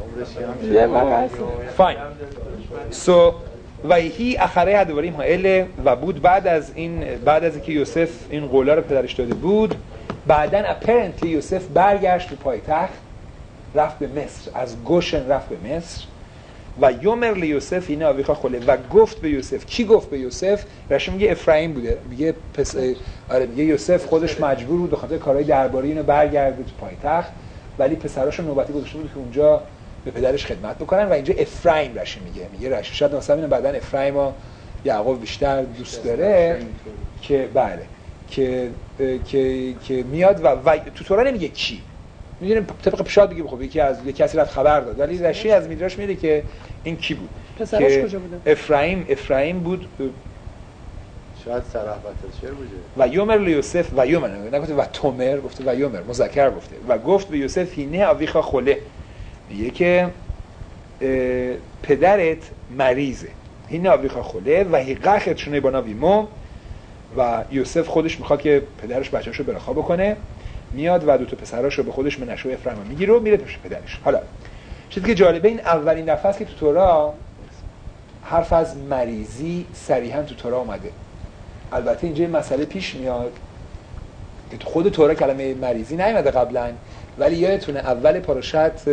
فاین. سو و هی اخره ادواریم ها اله و بود بعد از این بعد از اینکه یوسف این قولا رو پدرش داده بود بعدن اپرنتلی یوسف برگشت به پایتخت رفت به مصر، از گوشن رفت به مصر و یومر لیوسف اینا آویخا خله و گفت به یوسف. کی گفت به یوسف؟ رشم میگه افرایم بوده. میگه پس آره میگه یوسف خودش مجبور بود به خاطر کارهای درباری اینو برگرده تو پایتخت ولی پسراشو نوبتی گذاشته بود که اونجا به پدرش خدمت بکنن و اینجا افرایم رشی میگه میگه رشی شاید مثلا اینو بعدن افرایم و یعقوب بیشتر دوست داره که بله که که که میاد و, و تو تورا نمیگه کی، میدونیم طبق پیشاد دیگه خب یکی از یکی کسی رفت خبر داد ولی رشی از میدراش میگه که این کی بود. پسرش کجا بوده؟ افرایم افرایم بود. شاید سرح بطلشر بوده. و یومر لیوسف و یومر نگفته و تومر گفته و یومر مذکر گفته و گفت به یوسف اینه آویخا خله میگه که پدرت مریضه این آویخا خله و حقیقت چونه بانا ویمو و یوسف خودش میخواد که پدرش بچه‌شو برخا بکنه میاد و دو تا پسراشو به خودش منشو افرایم میگیره و میره پیش پدرش. حالا چیزی که جالبه این اولین دفعه است که تو تورا حرف از مریضی صریحا تو تورا اومده. البته اینجا این مسئله پیش میاد که تو خود تورا کلمه مریضی نیومده قبلا ولی یادتونه اول پاراشت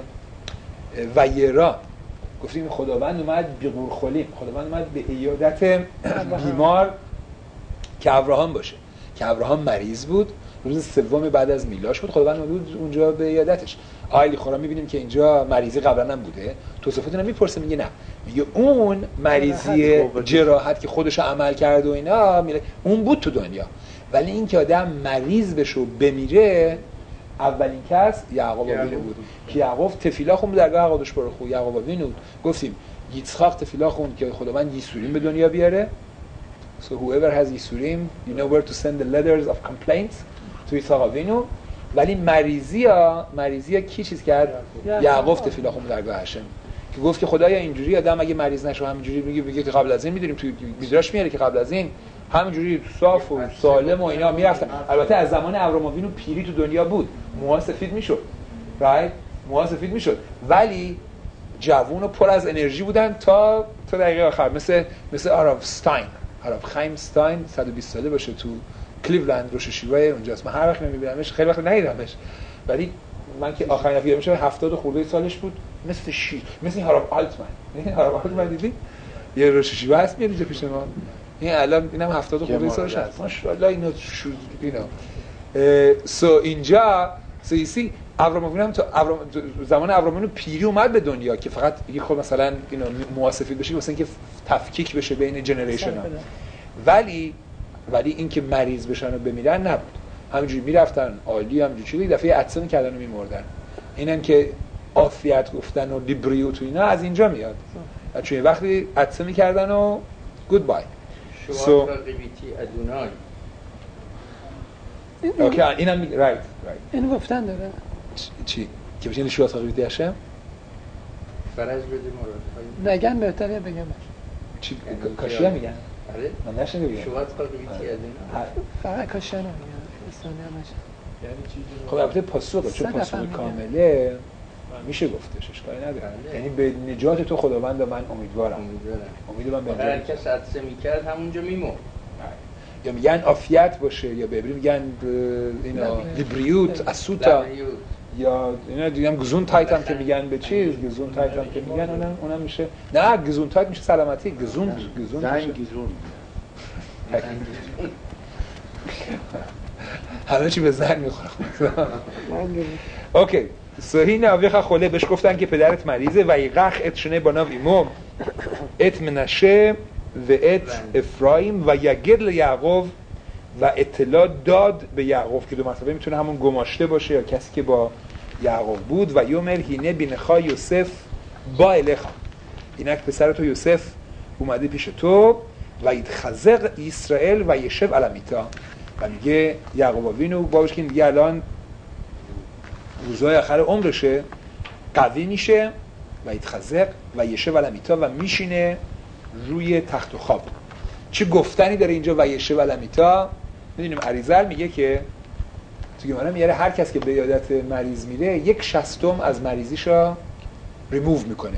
ویرا گفتیم خداوند اومد بیغور خلیم، خداوند اومد به عیادت بیمار که ابراهام باشه که ابراهام مریض بود روز سوم بعد از میلاش بود، خداوند بود اونجا به یادتش. آیلی خورا می‌بینیم که اینجا مریضی قبلا هم بوده، توصیفاتون هم میپرسه، میگه نه، میگه اون مریضی جراحت که خودش عمل کرد و اینا اون بود تو دنیا، ولی این که آدم مریض بشه و بمیره اولین کس یعقوب آوینو بود که یعقوب تفیلا خون درگاه قدوس برخو یعقوب آوینو گفتیم ییtzchak تفیلا خون که خداوند یسوریم به دنیا بیاره. So whoever has یسوریم you know where to send the letters of complaints to ییtzchak آوینو. ولی مریضی ها مریضی ها کی چیز کرد؟ یعقوب تفیلا خون درگاه هاشم که گفت که خدایا اینجوری آدم اگه مریض نشه همینجوری میگه میگه که قبل از این میدونیم تو میدراش میاره که قبل از این همینجوری صاف و سالم و اینا میرفتن. البته از زمان ابراهیم آوینو پیری تو دنیا بود، موها سفید میشد، رایت موها سفید میشد، ولی جوون و پر از انرژی بودن تا تا دقیقه آخر. مثل مثل آراف استاین، آراف خایم استاین صد و بیست ساله باشه تو کلیولند روش شیوه اونجاست. من هر وقت میبینمش، خیلی وقت ندیدمش، ولی من که آخرین دفعه دیدمش هفتاد خورده سالش بود، مثل شیر، مثل آراف آلتمن. این آراف آلتمن دیدی؟ یه روش شیوه هست میاد اینجا پیش ما. این الان اینم هفتاد خورده سالش هست. ماشاءالله اینا شو اینا. سو اینجا سو یسی ابراهیم آوینو تو زمان ابراهیم آوینو پیری اومد به دنیا که فقط یه خود مثلا اینا مواسفید بشه واسه اینکه تفکیک بشه بین جنریشن ها، ولی ولی اینکه مریض بشن و بمیرن نبود، همینجوری میرفتن عالی همینجوری چیزی دفعه عطسه میکردن و میمردن. اینن که عافیت گفتن و لیبریو تو اینا از اینجا میاد، چون وقتی عطسه میکردن و گود بای. شو قیبیتی ادونای اوکی اینم رایت رایت اینو گفتن داره چی که بشه شو قیبیتی هاشم فرض بده مراد نگن بهتره بگم چی کاشیا میگن. آره من نشنیده بودم شو قیبیتی ادونای فقط کاشیا نمیگن استانی همش یعنی چیزی خب البته پاسخه، چون پاسخ کامله میشه گفتش، اشکالی نداره. یعنی به نجات تو خداوند من امیدوارم، امیدوارم امید من به هر کس عطسه میکرد همونجا میمرد. یا میگن عافیت باشه، یا به عبری میگن اینا لیبریوت اسوتا، یا اینا دیگه هم گزون تایت هم که میگن به چیز گزون تایت هم که میگن اونم اونم میشه نه گزون تایت میشه سلامتی، گزون گزون زن میشه گزون همه چی به زن میخوره. اوکی صحیح ناویخ خوله بهش گفتن که پدرت مریضه و یقخ ات شنه با ناو ایموم ات منشه و ات افرایم و یگد لیعقوب و اطلاع داد به یعقوب که دو مرتبه میتونه همون گماشته باشه یا کسی که با یعقوب بود. و یومر هینه بینخا یوسف با الخا، اینک پسر تو یوسف اومده پیش تو و یتخزق اسرائیل و یشب علمیتا. و میگه یعقوب آوینو بابش که میگه الان روزهای آخر عمرشه قوی میشه و یتخزق و یشب علمیتا و میشینه روی تخت و خواب. چه گفتنی داره اینجا و یشب علمیتا؟ میدونیم عریزل میگه که تو گمارا میاره هر کس که به یادت مریض میره یک شصتم از مریضیشو ریموو میکنه،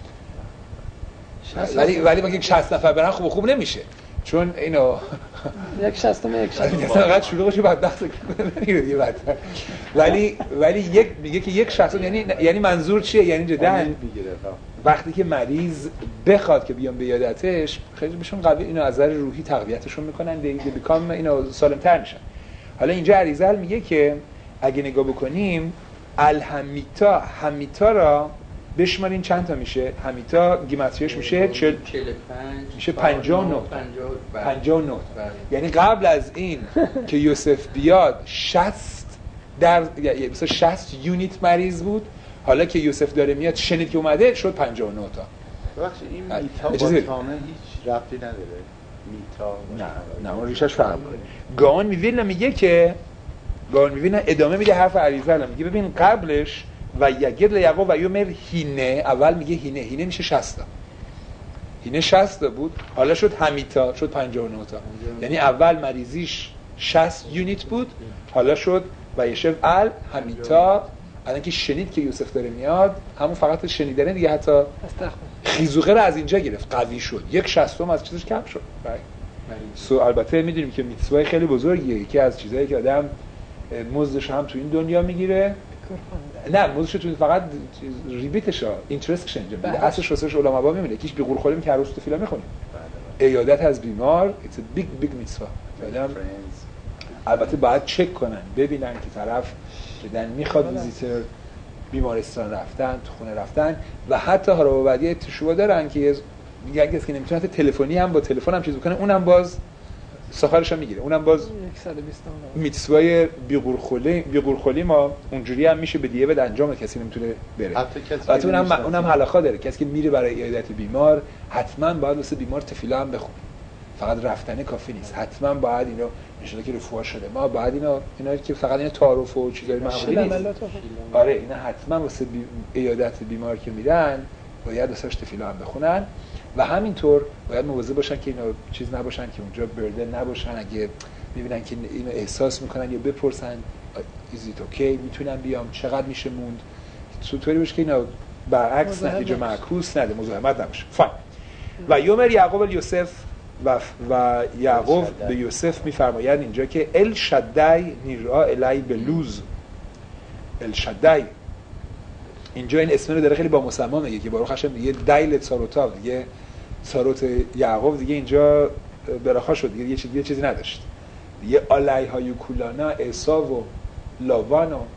ولی ولی ما که شصت نفر برن خوب خوب نمیشه، چون اینو یک شصتم یک شصتم فقط شروع بشه بدبخت نمیره دیگه بدتر. ولی ولی یک میگه که یک شصتم یعنی یعنی منظور چیه؟ یعنی جدا وقتی که مریض بخواد که بیان به یادتش خیلی بهشون قوی اینو از نظر روحی تقویتشون میکنن، دیگه بیکام اینو سالم‌تر میشن. حالا اینجا عریزل میگه که اگه نگاه بکنیم الهمیتا همیتا را بشمارین چند تا میشه؟ همیتا گیماتریاش میشه چهل و پنج میشه پنجاه و نه پنجاه و نه. یعنی قبل از این که یوسف بیاد شصت در مثلا شصت یونیت مریض بود، حالا که یوسف داره میاد شنید که اومده شد پنجاه و نه تا. ببخشید این میتا با تامه هیچ ربطی نداره. میتا نه نه اون ریشش فرق کنه. گاون میویل میگه که گاون میویل ادامه میده حرف عریزل، میگه ببین قبلش و یگد لیعقوب و یومر هینه، اول میگه هینه هینه میشه شصت تا، هینه شصت تا بود، حالا شد همیتا شد پنجاه و نه تا. یعنی اول مریضیش شصت یونیت بود، حالا شد و یشب ال همیتا. الان که شنید که یوسف داره میاد همون فقط شنیدنه دیگه، حتی خیزوقه رو از اینجا گرفت قوی شد، یک شصتم از چیزش کم شد. سو البته میدونیم که میتسوای خیلی بزرگیه، یکی از چیزایی که آدم مزدش هم تو این دنیا میگیره، نه مزدش تو فقط ریبیتش ها اینترستش اینجا میده، اصلش واسش علما با میمونه. یکیش بیغور خوریم که هر روز تو فیلم میخونیم، عیادت از بیمار it's a big big mitzvah. آدم البته باید چک کنن ببینن که طرف بدن میخواد ویزیتر بیمارستان رفتن تو خونه رفتن و حتی حالا بعدی تشوبا دارن که میگن کسی که نمیتونه تلفنی هم با تلفن هم چیز بکنه اونم باز سفارش هم میگیره، اونم باز صد و بیست میتسوای بیغورخولی بیغورخولی ما اونجوری هم میشه به دیه بد انجام کسی نمیتونه بره. حتی کسی که اونم اونم حلاخا داره، کسی که میره برای عیادت بیمار حتما باید واسه بیمار تفیلا هم بخونه، فقط رفتن کافی نیست، حتما باید اینو نشده که رفوها شده ما باید اینا اینا که فقط اینا تعارف و چیزای معمولی نیست. آره اینا حتما واسه بی... عیادت بیمار که میرن باید واسه تفیلا هم بخونن و همینطور باید مواظب باشن که اینا چیز نباشن که اونجا بردن نباشن، اگه میبینن که اینو احساس میکنن یا بپرسن ایزیت اوکی میتونن بیام چقدر میشه موند، طوری باشه که اینا برعکس نتیجه معکوس نده، مزاحمت نباشه. فاین. و یومر یعقوب الیوسف و و یعقوب به یوسف میفرماید اینجا که ال شدای نیرا الی بلوز. ال شدای اینجا این اسم رو داره خیلی با مسما میگه که باروخ هاشم دیگه دایل ساروتا دیگه ساروت یعقوب دیگه اینجا براخا شد دیگه یه چیزی یه چیزی نداشت دیگه علیهای کولانا عیسی و لاوان و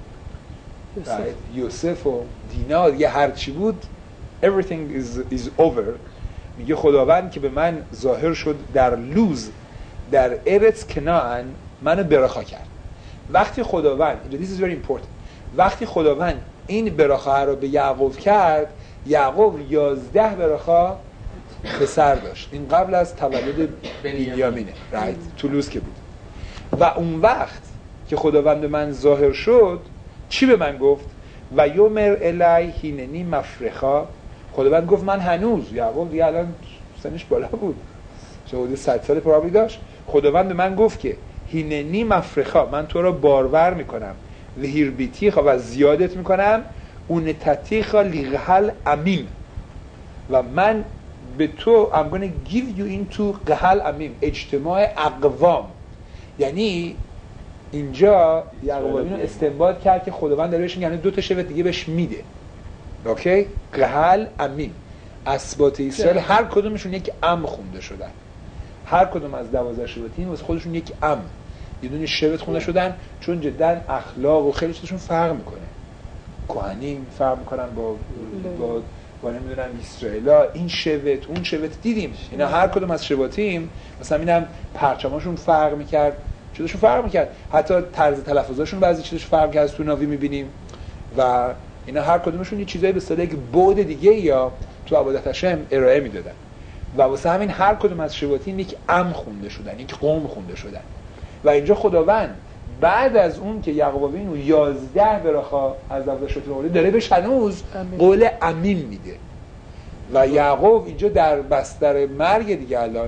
یوسف و دینا دیگه هر چی بود everything is is over. میگه خداوند که به من ظاهر شد در لوز در ارت کنعان منو براخا کرد. وقتی خداوند this is very important وقتی خداوند این براخا رو به یعقوب کرد، یعقوب یازده براخا پسر داشت. این قبل از تولد بنیامینه right تو لوز که بود. و اون وقت که خداوند به من ظاهر شد چی به من گفت؟ و یومر الی هیننی مفرخا. خداوند گفت من هنوز، یعقوب دیگه الان سنش بالا بود حدود صد سال پرابلی داشت، خداوند به من گفت که هیننی مفرخا من تو را بارور میکنم و هیربیتیخا و زیادت میکنم اون تتیخا لیغهل امیم و من به تو I'm gonna give you into قهل امیم اجتماع اقوام. یعنی اینجا یعقوب اینو استنباط کرد که خداوند داره بهش میگه دو تا شبت دیگه بهش میده. اوکی؟ قهل امیم اسباط اسرائیل هر کدومشون یک ام خونده شدن، هر کدوم از دوازده شبتین واسه خودشون یک ام یه دونه شبت خونده شدن، چون جدا اخلاق و خیلی چیزشون فرق میکنه. کهنیم فرق میکنن با با با نمیدونم اسرائیلا، این شبت اون شبت دیدیم اینا هر کدوم از شباتیم مثلا اینم پرچماشون فرق میکرد، چیزشون فرق میکرد، حتی طرز تلفظاشون بعضی چیزش فرق میکرد تو ناوی میبینیم و اینا هر کدومشون یه چیزایی به اصطلاح یک بعد دیگه یا تو عبادت هاشم ارائه میدادن و واسه همین هر کدوم از شباتین یک ام خونده شدن، یک قوم خونده شدن. و اینجا خداوند بعد از اون که یعقوب اینو یازده براخا از دوازده شباتین آورده داره بهش هنوز قول امین میده و یعقوب اینجا در بستر مرگ دیگه الان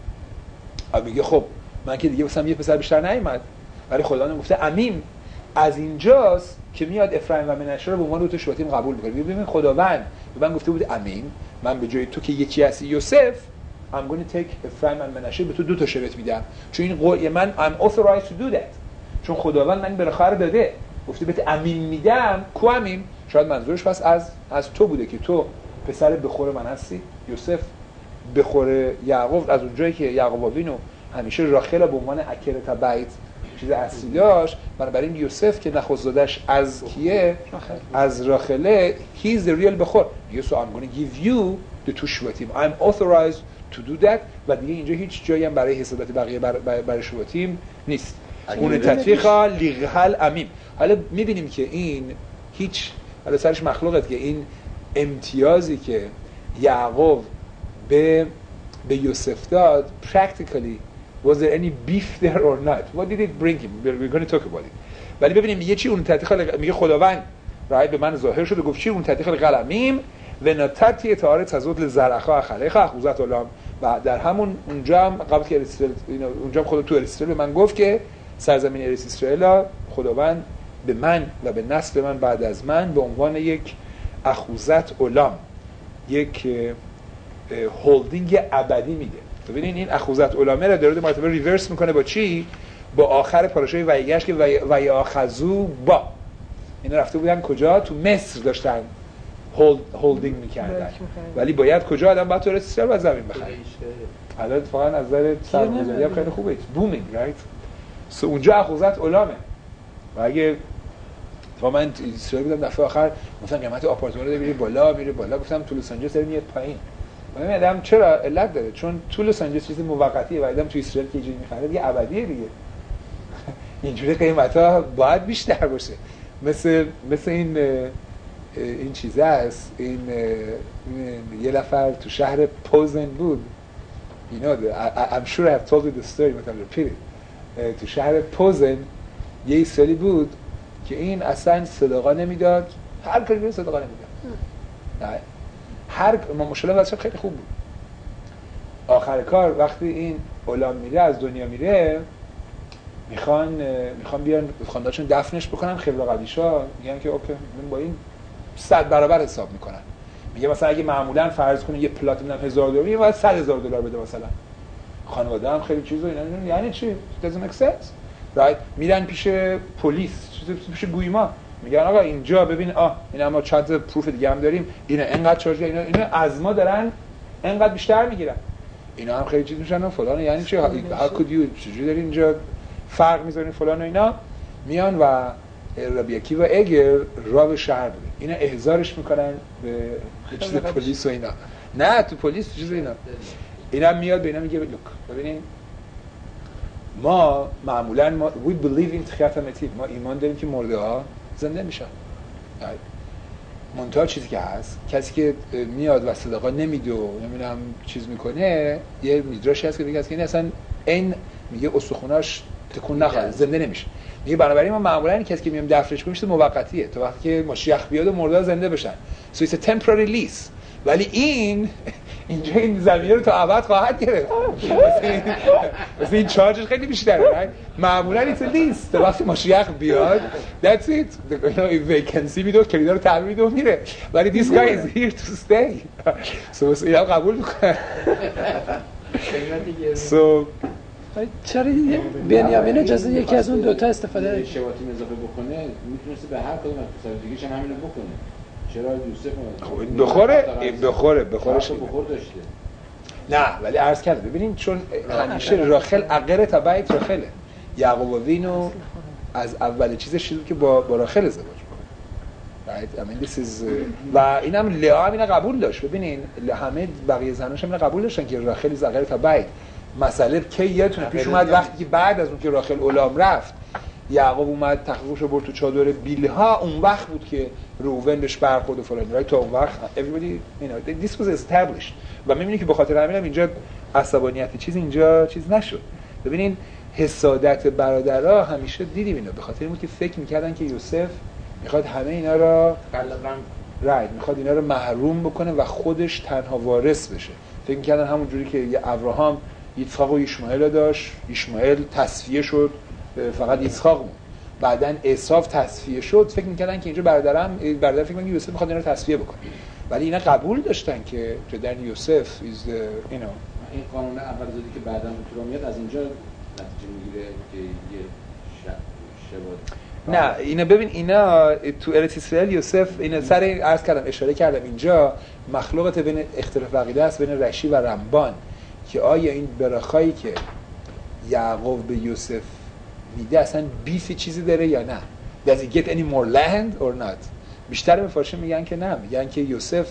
میگه خب من که دیگه واسم یه پسر بیشتر نیومد، ولی خداوند گفته امین. از اینجاست که میاد افرایم و منشه رو به عنوان دو تا شباتین قبول می‌کنه. ببین خداوند به من گفته بود امین، من به جای تو که یکی هستی یوسف I'm going to take افرایم و منشه به تو دو تا شبت میدم، چون این قول من I'm authorized to do that، چون خداوند من براخا رو داده گفته بهت امین میدم. کو امین؟ شاید منظورش پس از از تو بوده که تو پسر بخور من هستی. یوسف بخور یعقوب از اونجایی که یعقوب وینو همیشه راخل به عنوان اکرت بیت چیز اصلی داشت، بنابراین یوسف که نخست زادش از کیه؟ از راخله. he's the real بخور. میگه so I'm going to give you the two شباتیم I'm authorized to do that و دیگه اینجا هیچ جایی هم برای حسابات بقیه برای بر شباتیم نیست. اون تطبیقا لیغهل امیم. حالا میبینیم که این هیچ حالا سرش مخلوقت که این امتیازی که یعقوب به به یوسف داد practically was there any beef there or not? What did it bring him? We're going to talk about it. ولی ببینیم یه چی اون تطبیق میگه خداوند رای به من ظاهر شد و گفت چی اون تطبیق قلمیم و نتاتی تاره تزود لزرعها خلیخ اخوزت علام. و در همون اونجا هم قبل که اسرائیل اونجا خدا تو اسرائیل به من گفت که سرزمین ارس اسرائیل خداوند به من و به نسل من بعد از من به عنوان یک اخوزت علام، یک هولدینگ ابدی میده. ببینین این اخوزت علامه را در مرتبه ریورس میکنه با چی؟ با آخر پاراشای ویگش که وی آخذو با اینا رفته بودن کجا؟ تو مصر داشتن هولد هولدینگ میکردن، ولی باید کجا آدم باید تو رسیسر باید زمین بخره. الان اتفاقا از نظر سرمایه‌گذاری خیلی خوبه. It's booming, right? سو اونجا اخوذت علامه. و اگه تو من اسرائیل بودم دفعه آخر مثلا قیمت آپارتمان رو میره بالا میره بالا، گفتم تو لس آنجلس داره میاد پایین. من میگم چرا؟ علت داره، چون تو لس آنجلس چیز موقتیه و آدم تو اسرائیل که اینجوری میخره دیگه ابدیه دیگه. اینجوری قیمتا باید بیشتر باشه. مثل مثل این این چیزه است. این یه نفر تو شهر پوزن بود. You know, I, I'm sure I've told you the story, but I'll repeat it. تو شهر پوزن یه اسرائیلی بود که این اصلا صدقه نمیداد، هر کاری رو صدقه نمیداد. هر ما مشکل واسه خیلی خوب بود. آخر کار وقتی این غلام میره از دنیا میره، میخوان میخوان بیان خاندانشون دفنش بکنن. خبره قدیشا میگن که اوکی من با این صد برابر حساب میکنن. میگه مثلا اگه معمولا فرض کنید یه پلات میدن هزار دلار، میگه باید صد هزار دلار بده مثلا. خانواده هم خیلی چیزا اینا، یعنی چی؟ It doesn't make sense. right؟ میرن پیش پلیس، پیش گویما، میگن آقا اینجا ببین آه اینا ما چند تا پروف دیگه هم داریم، اینا اینقدر چارج، اینا اینا از ما دارن اینقدر بیشتر میگیرن. اینا هم خیلی چیز میشن فلان، یعنی چی؟ how could you چجوری داری اینجا فرق میذارین فلان و اینا. میان و ربی عکیوا اگر راب شهر بوده، اینا احضارش میکنن به چیز پلیس و اینا. نه تو پلیس چیز اینا. اینا میاد به اینا میگه لوک ببینین ما معمولا ما we believe in تخیت متیب، ما ایمان داریم که مرده ها زنده میشن. منتها چیزی که هست کسی که میاد و صدقه نمیده و نمیدونم چیز میکنه، یه میدراشی هست که میگه که این اصلا این میگه استخوناش تکون نخوره زنده نمیشه. میگه بنابراین ما معمولا این کسی که میام دفنش کنیم موقتیه تا وقتی که مشیخ بیاد و مرده زنده بشن. so it's a temporary lease. ولی این اینجا این زمینه رو تا ابد خواهد گرفت. مثلا این چارجش خیلی بیشتره. معمولا ایتس لیست تا وقتی مشیخ بیاد that's it. ویکنسی میده و کلیدا رو تعمیر میده و میره. ولی this guy is here to stay. so اینا قبول میکنن. so چرا بنیامین اجازه یکی از اون دوتا استفاده شباتی اضافه بکنه میتونسته به هر کدوم از پسر دیگه‌ش هم همینو بکنه. چرا یوسف بخوره بخوره بخورش بخور داشته؟ نه ولی عرض کردم ببینین چون همیشه راخل عقر تبعیت راخله. یعقوب و وینو از اول چیزش چیزی که با با راخل ازدواج کنه. right I mean this is و اینم لئا هم اینو قبول داشت. ببینین همه بقیه زناش هم اینو قبول داشتن که راخل از عقر تبعیت. مسئله کی یادتونه پیش اومد وقتی که بعد از اون که راخل اولام رفت یعقوب اومد تخفیفشو برد تو چادر بیلها، اون وقت بود که روبن بهش برخورد و فلان. رایت تا اون وقت everybody you know this was established. و می‌بینی که به خاطر همینم اینجا عصبانیت چیز اینجا چیز نشد. ببینین حسادت برادرها همیشه دیدیم اینا به خاطر اینکه که فکر می‌کردن که یوسف میخواد همه اینا رو قلقم رایت میخواد اینا رو محروم بکنه و خودش تنها وارث بشه. فکر می‌کردن همون جوری که یه ابراهام یسحاق و اسماعیل داشت، اسماعیل تصفیه شد فقط یسحاق بود. بعدن عیسی تصفیه شد، فکر می‌کردن که اینجا برادرم برادر فکر می‌کنن یوسف می‌خواد اینا رو تصفیه بکنه. ولی اینا قبول داشتن که جدن یوسف is the you know این قانون اول زادی که بعداً به طور میاد از اینجا نتیجه میگیره که یه شبات. نه اینا ببین اینا تو ارث اسرائیل یوسف اینا سر عرض کردم اشاره کردم اینجا مخلوقات بین اختلاف عقیده است بین رشی و رمبان که آیا این براخایی که یعقوب به یوسف میده اصلا بیف چیزی داره یا نه. Does he get any more land or not؟ بیشتر مفارشین میگن که نه، میگن که یوسف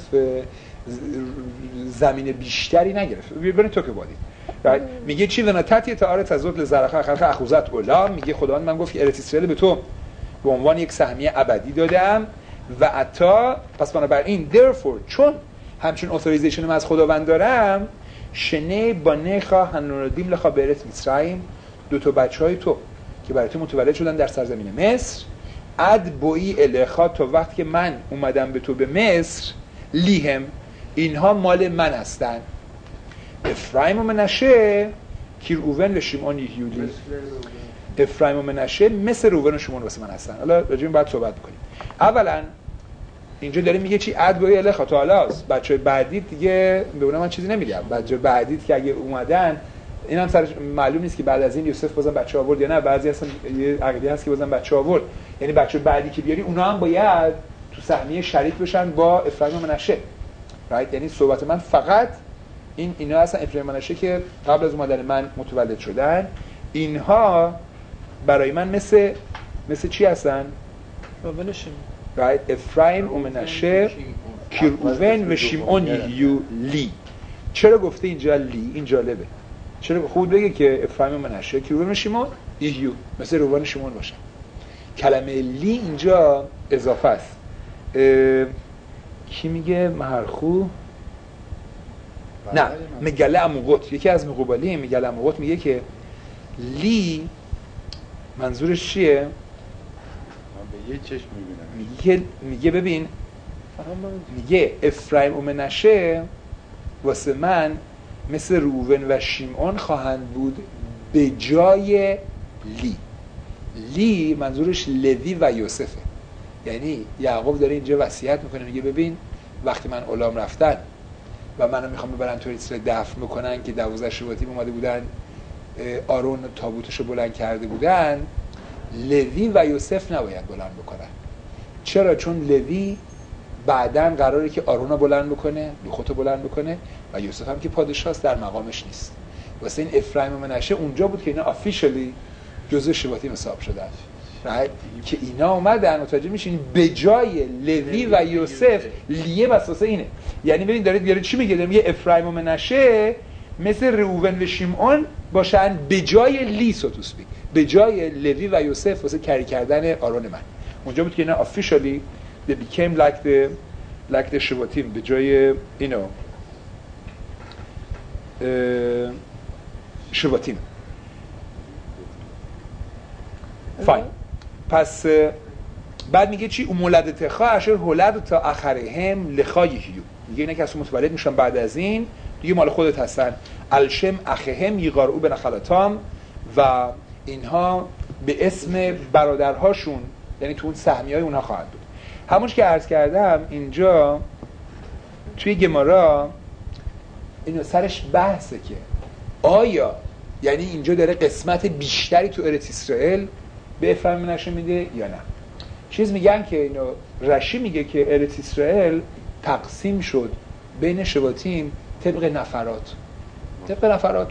زمین بیشتری نگرفت. برین تو که بادید right. میگه چی وناتتی تعارض از ذل زرخه خلق اخوذت اولا. میگه خداوند من گفت که ارث اسرائیل به تو به عنوان یک سهمیه ابدی دادم و عطا پس بنابراین therefore چون همچون اتوریزیشن من از خداوند دارم شنه بانیخا هنوردیم لخا برت مصرعیم دو تا بچهای تو که برای تو متولد شدن در سرزمین مصر اد بوئی الخا تا وقتی که من اومدم به تو به مصر لیهم اینها مال من هستن. افرایم و منشه که روبن و شیمون یهودی. افرایم و منشه مثل روبن و شیمون واسه من هستن. حالا راجع به این بعد صحبت می‌کنیم. اولا اینجا داره میگه چی اد بوئی الخا تا حالاست. بچهای بعدی دیگه به اونها من چیزی نمیگم. بچهای بعدی که اگه اومدن این هم سرش معلوم نیست که بعد از این یوسف بازم بچه آورد یا نه. بعضی هستن یه عقیده هست که بازم بچه آورد، یعنی بچه بعدی که بیاری اونا هم باید تو سهمیه شریک بشن با افرایم و منشه رایت. یعنی صحبت من فقط این اینا هستن افرایم و منشه که قبل از اومدن من متولد شدن. اینها برای من مثل مثل چی هستن؟ راون شیمون. right افرایم و منشه کیروون و شیمون یو لی. چرا گفته اینجا لی؟ این جالبه. چرا خود بگه که افرایم و منشه کیروون و شیمون یو مثل روان شیمون باشه. کلمه لی اینجا اضافه است. کی میگه مهرخو؟ نه مگله اموقت، یکی از مقوبالی مگله اموقت میگه که لی منظورش چیه؟ من به یه چشم میبینم. میگه میگه ببین میگه افرایم و منشه واسه من مثل روون و شیمعون خواهند بود به جای لی. لی منظورش لوی و یوسفه. یعنی یعقوب داره اینجا وصیت میکنه، میگه ببین وقتی من اولام رفتن و منو میخوام ببرن تو اسرائیل دفن میکنن که دوازده شباطیم اومده بودن آرون تابوتشو بلند کرده بودن، لوی و یوسف نباید بلند بکنن. چرا؟ چون لوی بعداً قراره که آرون رو بلند بکنه، لوخوتو بلند بکنه و یوسف هم که پادشاست در مقامش نیست. واسه این افرایم و منشه اونجا بود که اینا آفیشلی جزء شباطیم حساب شدن. که اینا اومدن متوجه میشین به جای لوی و یوسف لیه واسه اینه. یعنی ببین داره داره چی میگه؟ میگه افرایم و منشه مثل روون و شیمعون باشن به جای لی سوتوسپی، به جای لوی و یوسف واسه کری کردن آرون من. اونجا بود که اینا آفیشلی they became like the like the شباطیم به جای اینو شباطیم. فاین. پس بعد میگه چی؟ مولد تخا اشر هولد تا اخرهم لخایهیو. میگه اینا که اصلا متولد میشن بعد از این دیگه مال خودت هستن. الشم اخهم یقارعو بنخلاتام و اینها به اسم برادرهاشون یعنی تو اون سهمیای اونها خواهد بود. همونش که عرض کردم اینجا توی گمارا اینو سرش بحثه که آیا یعنی اینجا داره قسمت بیشتری تو ارت اسرائیل به افرایم منشه میده یا نه. چیز میگن که اینو رشی میگه که ارت اسرائیل تقسیم شد بین شباطیم طبق نفرات. طبق نفرات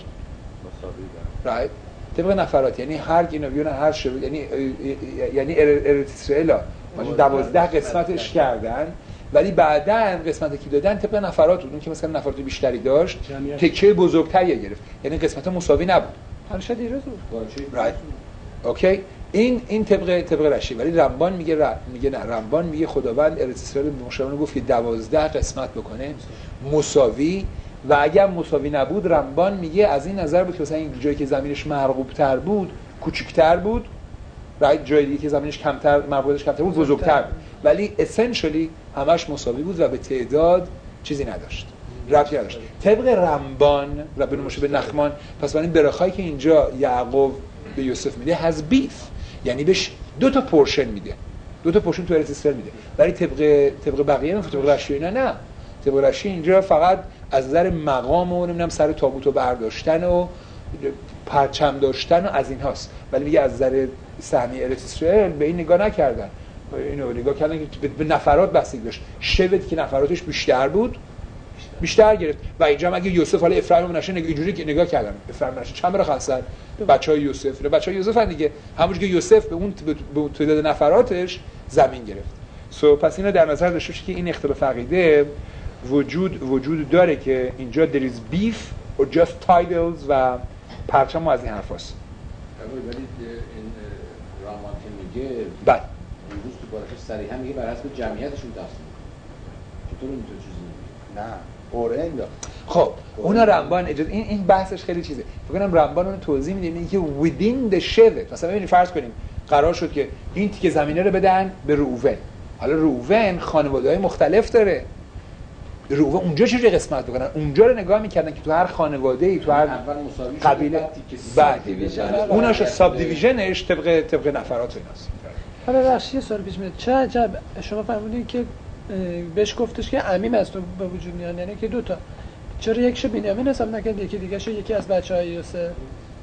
مساوی right. طبق نفرات یعنی هر گینویون هر شباط یعنی یعنی ارت اسرائیل دوازده قسمتش کردن ولی بعداً قسمتی که دادن طبق نفرات بود. اون که مثلا نفرات بیشتری داشت تکه بزرگتری گرفت یعنی قسمت مساوی نبود. هرشا دیروز بود. رایت. اوکی. این این طبق طبق رشی. ولی رمبان میگه ر... میگه نه رمبان میگه خداوند ارت اسرائیل به موشیانه گفت که دوازده قسمت بکنه مساوی و اگر مساوی نبود رمبان میگه از این نظر بود که مثلا این جایی که زمینش مرغوب تر بود کوچیک‌تر بود رایت جایی دیگه که زمینش کمتر مرغوبش کمتر بود بزرگتر بود ولی اسنشلی همش مساوی بود و به تعداد چیزی نداشت ربطی نداشت. طبق رمبان ربنا موشه به نخمان پس برای برخایی که اینجا یعقوب به یوسف میده هز بیف یعنی بهش دو تا پورشن میده دو تا پورشن تو ارت اسرائیل میده ولی طبق طبق بقیه نه طبق رشی اینا نه. طبق رشی اینجا فقط از نظر مقام و نمیدونم سر تابوتو برداشتن و پرچم داشتن و از این هاست ولی میگه از نظر سهمی ارت اسرائیل به این نگاه نکردن. اینو نگاه کردن که به نفرات بستگی داشت. شبت که نفراتش بیشتر بود بیشتر گرفت و اینجا هم اگه یوسف حالا افرایم و منشه اینجوری که نگاه کردن افرایم و منشه چند برای خاصن بچهای یوسف بچهای یوسف هم دیگه همونجوری که یوسف به اون به تعداد نفراتش زمین گرفت. سو so, پس اینو در نظر داشته باشید که این اختلاف عقیده وجود وجود داره که اینجا there is beef or just titles و پرچم و از این حرفاست. ولی این رامان که میگه بعد امروز تو بارش صریحا میگه بر حسب جمعیتشون تقسیم میکنه. چطور اینطور چیزی میگه؟ نه قرآن داره. خب اونا رمبان اجازه این این بحثش خیلی چیزه. فکر کنم رمبان اون توضیح میده میگه که within the shevet مثلا ببینید فرض کنیم قرار شد که این تیکه زمینه رو بدن به روون. حالا روون خانواده‌های مختلف داره. روون اونجا چجوری قسمت بکنن؟ اونجا رو نگاه می‌کردن که تو هر خانواده‌ای تو هر قبیله بعد اوناش ساب دیویژنش طبق طبق نفرات ایناست. حالا بخشی یه سوال پیش میاد. چه عجب شما فرمودین که بهش گفتش که عمیم از تو به وجود میاد یعنی که دو تا چرا یکشو بنیامین حساب نکرد یکی دیگه شو یکی از بچهای یوسف؟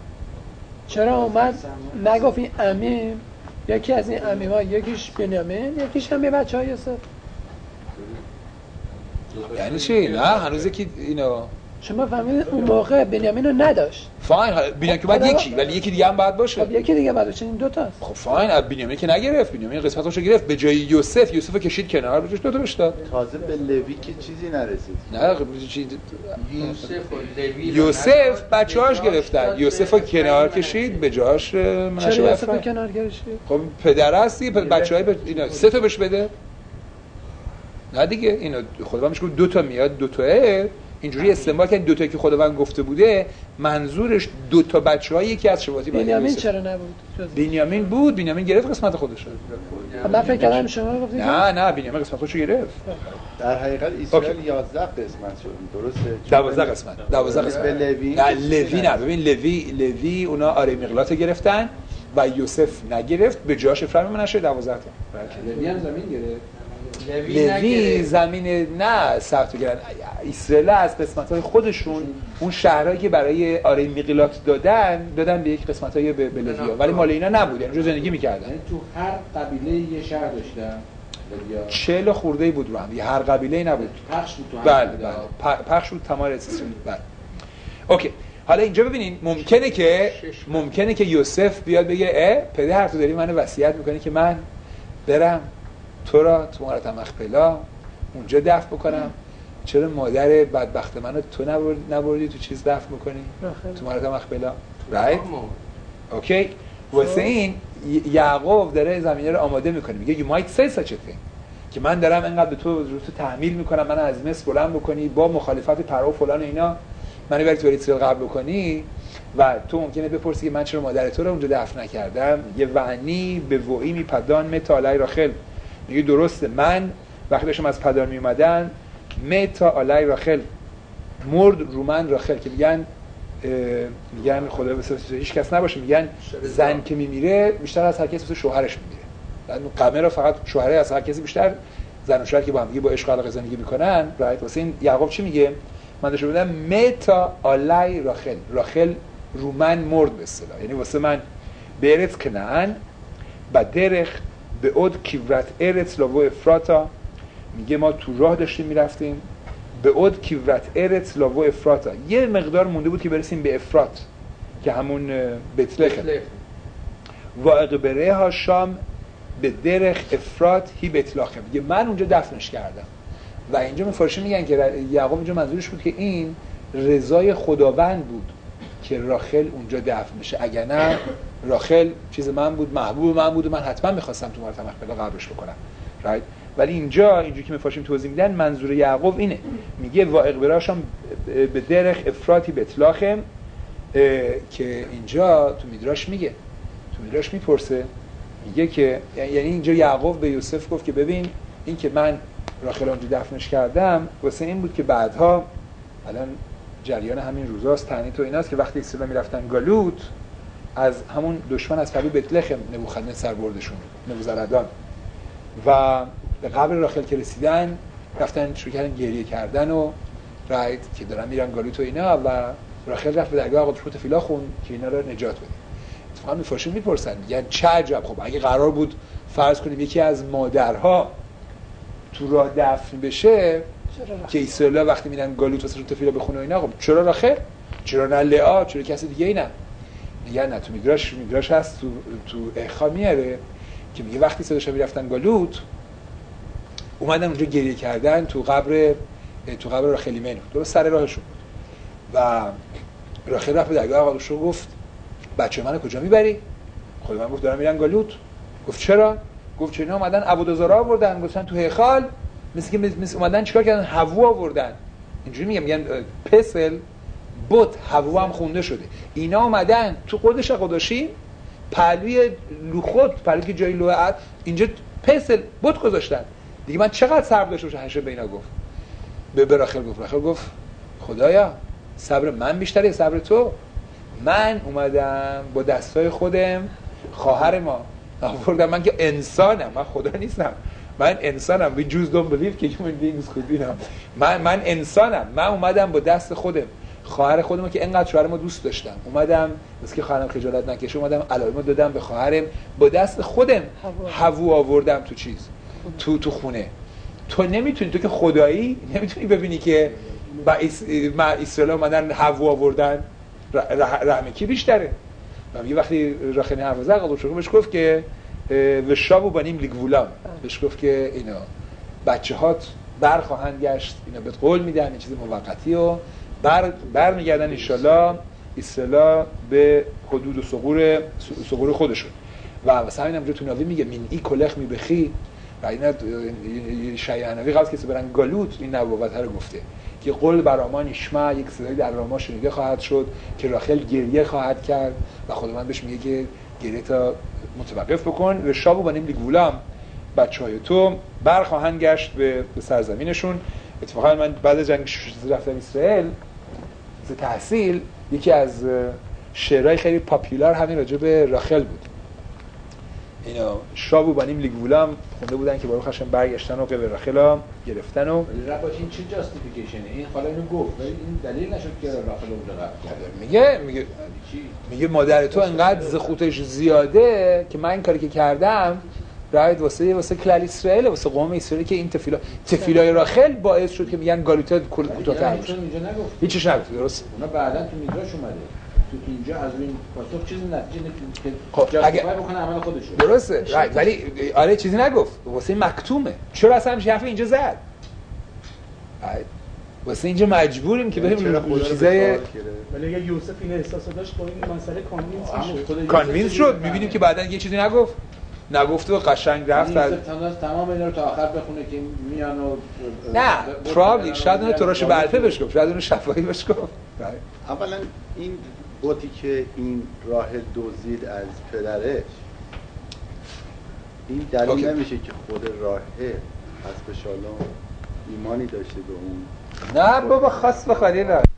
چرا اومد نگفت این عمیم یکی از این عمیما یکیش بنیامین یکیش هم یه بچهای یوسف؟ یعنی چی؟ نه هنوز که اینو شما فهمیدید اون موقع بنیامین رو نداشت. فاین، بنیامین که بعد یکی ولی یکی دیگه هم باید باشه. خب یکی دیگه باید باشه، این دو تاست. خب فاین، بنیامین که نگرفت، بنیامین قسمتاشو گرفت به جای یوسف، یوسف کشید کنار بهش دو تا بهش داد. تازه به لوی که چیزی نرسید. نه خب چیز یوسف و لوی یوسف بچه‌هاش گرفتن، یوسف رو کنار کشید به جاش منشه. چرا یوسف رو کنار کشید؟ خب پدر هستی، بچه‌های ب... اینا سه تا بهش بده. نه دیگه اینو خداوند میگه دو تا میاد دو تاه، اینجوری استعمال کردن دو تا که خداوند گفته بوده، منظورش دو تا بچه‌ها یکی از شواطی بود. بنیامین چرا نبود؟ بنیامین بود، بنیامین گرفت قسمت خودش رو. من فکر کردم شما گفتید نه نه بنیامین قسمت خودش رو گرفت. در حقیقت اسرائیل یازده قسمت شد، درسته؟ دوازده قسمت. دوازده قسمت. به لوی نه لوی نه، ببین لوی لوی اونا آره میقلات گرفتن و یوسف نگرفت، به جاش افرایم منشه دوازده تا. لوی هم زمین گرفت. لوی زمین نه سخت گرفت. اسرائیل از قسمت‌های خودشون اون شهرهایی که برای آره میقلات دادن دادن به یک قسمت‌های به, به لوی‌ها، ولی مال اینا نبود، یعنی جو زندگی می‌کردن. یعنی تو هر قبیله یه شهر داشتن. چهل خورده بود رو هم، یه هر قبیله‌ای نبود. پخش بود تو. بله بله پخش بود تمام اسرائیل. بله اوکی. حالا اینجا ببینین ممکنه که ممکنه که یوسف بیاد بگه اه پدر تو داری منو وصیت می‌کنی که من برم تو را تو مغارت مخپلا اونجا دفن بکنم، چرا مادر بدبخت منو تو نبردی, نبردی تو چیز دفن بکنی تو مغارت مخپلا؟ رایت؟ اوکی. واسه این یعقوب داره زمینه رو آماده میکنه، میگه you might say such a thing که من دارم اینقدر به تو رو تو تحمیل میکنم من از مصر بلند بکنی با مخالفت پرو فلان اینا منو بری تو اسرائیل قبل بکنی و تو ممکنه بپرسی که من چرا مادر تو رو اونجا دفن نکردم. یه وعنی به وعی میپدان متا علی راخل، میگه درسته من وقتی داشتم از پدان می اومدن متا علی راخل مرد رو من راخل، که میگن میگن خدا بسازه هیچ کس نباشه، میگن زن که میمیره بیشتر از هر کسی مثل شوهرش میمیره، بعد اون قمه رو فقط شوهره از هر کسی بیشتر زن و شوهر که با هم دیگه با عشق و علاقه زندگی میکنن. رایت واسه این یعقوب چی میگه؟ من داشته بودم متا علی راخل، راخل رو من مرد به اصطلاح، یعنی واسه من برت کنعان و درخ به اود کیورت ارت لاو افراتا، میگه ما تو راه داشتیم میرفتیم به اود کیورت ارت لاو افراتا، یه مقدار مونده بود که برسیم به افرات که همون بتلخم و اقبره ها شام به درخ افرات هی بتلاخم، میگه من اونجا دفنش کردم. و اینجا مفارشی میگن که یعقوب اینجا منظورش بود که این رضای خداوند بود که راخل اونجا دفن بشه، اگر نه راخل چیز من بود، محبوب من بود و من حتما میخواستم تو مغارت مخپلا قبرش بکنم. رایت؟ ولی اینجا اینجوری که مفارشیم توضیح میدن منظور یعقوب اینه، میگه واعق براشم به درخ افراتی بتلاخم، که اینجا تو میدراش میگه تو میدراش میپرسه میگه که یعنی اینجا یعقوب به یوسف گفت که ببین این که من راخل اونجا دفنش کردم واسه این بود که بعدها الان جریان همین روزاست تعنیت و ایناست که وقتی اسرائیل میرفتن گالوت از همون دشمن از قبیل بتلخم نبوخدنصر بردشون نبوزردان و به قبر راخل که رسیدن رفتن شروع کردن گریه کردن و رایت که دارن میرن گالوت و اینا و راخل رفت به درگاه قدس تفیلا خون که اینا رو نجات بده. اتفاقا میفرشون میپرسن میگن چه عجب، خب اگه قرار بود فرض کنیم یکی از مادرها تو راه دفن بشه که اسرائیل وقتی میرن گالوت واسه تفیلا بخونه و اینا، خب چرا راخل؟ چرا نه لئا؟ چرا کسی دیگه ای نه؟ میگن نه تو میدراش میدراش هست تو تو اخا میاره که میگه وقتی صداشا میرفتن گالوت اومدن اونجا گریه کردن تو قبر تو قبر راخل ایمنو درست سر راهشون و راخل رفت به درگاه قدس رو گفت بچه منو کجا میبری؟ خود من گفت دارم میرن گالوت. گفت چرا؟ گفت چرا اومدن عبودازارا آوردن گفتن تو هیکل مثل که مثل اومدن چیکار کردن حوا آوردن، اینجوری میگم میگن پسل بت حوا هم خونده شده، اینا اومدن تو قدش قداشی پهلوی لوخوت پهلوی که جای لوحت اینجا پسل بت گذاشتن دیگه، من چقدر صبر داشته باشم هشه به اینا گفت به راخل گفت راخل گفت خدایا صبر من بیشتره یا صبر تو؟ من اومدم با دستای خودم خواهر ما آوردم، من که انسانم، من خدا نیستم، من انسانم. we Jews don't believe که human beings could be. من من انسانم، من اومدم با دست خودم خواهر خودم که انقدر شوهر ما دوست داشتم اومدم بس که خواهرم خجالت نکشه اومدم علائمو دادم به خواهرم با دست خودم حوو آوردم تو چیز تو تو خونه. تو نمیتونی، تو که خدایی نمیتونی ببینی که و اسرائیل اومدن حوا آوردن رحم کی بیشتره؟ یه وقتی راخل حوازه قبول شد بهش گفت که و شابو بنیم لیگولام، بهش گفت که اینا بچه‌هات بر خواهند گشت، اینا بهت قول میدن این چیز موقتی و بر برمیگردن ان شاءالله اسرائیل به حدود و ثغور ثغور خودشون. و واسه همین هم تو ناوی میگه من ای کلخ می بخی و اینا شیعنوی قبل کسی برن گالوت این نبوت رو گفته که قول برامان اشمع، یک صدای در راما شنیده خواهد شد که راخل گریه خواهد کرد و خداوند بهش میگه که گریه تا متوقف بکن و شابو بنیم لیگولام، بچهای تو برخواهند گشت به سرزمینشون. اتفاقا من بعد از جنگ رفتم اسرائیل ز تحصیل یکی از شعرهای خیلی پاپولار همین راجع به راخل بود، اینا شابو بنیم لیگولام خونده بودن که باروخ هاشم برگشتن و قبر راخل گرفتن و رباش این چی جاستیفیکیشنه؟ این حالا اینو گفت ولی این دلیل نشد که راخل اونجا قتل کرده. میگه میگه میگه مادر تو انقدر زخوتش زیاده که من این کاری که کردم راید واسه واسه کلال اسرائیل، واسه قوم اسرائیل که این تفیلا تفیلای راخل باعث شد که میگن گالیتا کوتاه‌تر بشه. اینجا نگفت. هیچش نگفت درست. اونا بعداً تو میدراش اومده. تو اینجا از این پاسخ چیزی نتیجه که خب اگه بکنه عمل خودشو. درسته. ولی آره چیزی نگفت. واسه مکتومه. چرا اصلا همش حرف اینجا زد؟ واسه اینجا مجبوریم که بریم چیزای ولی اگه یوسف این احساسو داشت با این مسئله کانوینس شد. کانوینس شد. می‌بینیم که بعداً یه چیزی نگفت. نگفت و قشنگ رفت از تمام اینا رو تا آخر بخونه که میان و نه پرابلی شاید اون تراش برفه بهش گفت، شاید اون شفاهی بهش گفت. اولا این بوتی که این راحل دزدید از پدرش این دلیل اوکی. نمیشه که خود راحل حسب شالوم ایمانی داشته به اون. نه بابا خاص بخواد نه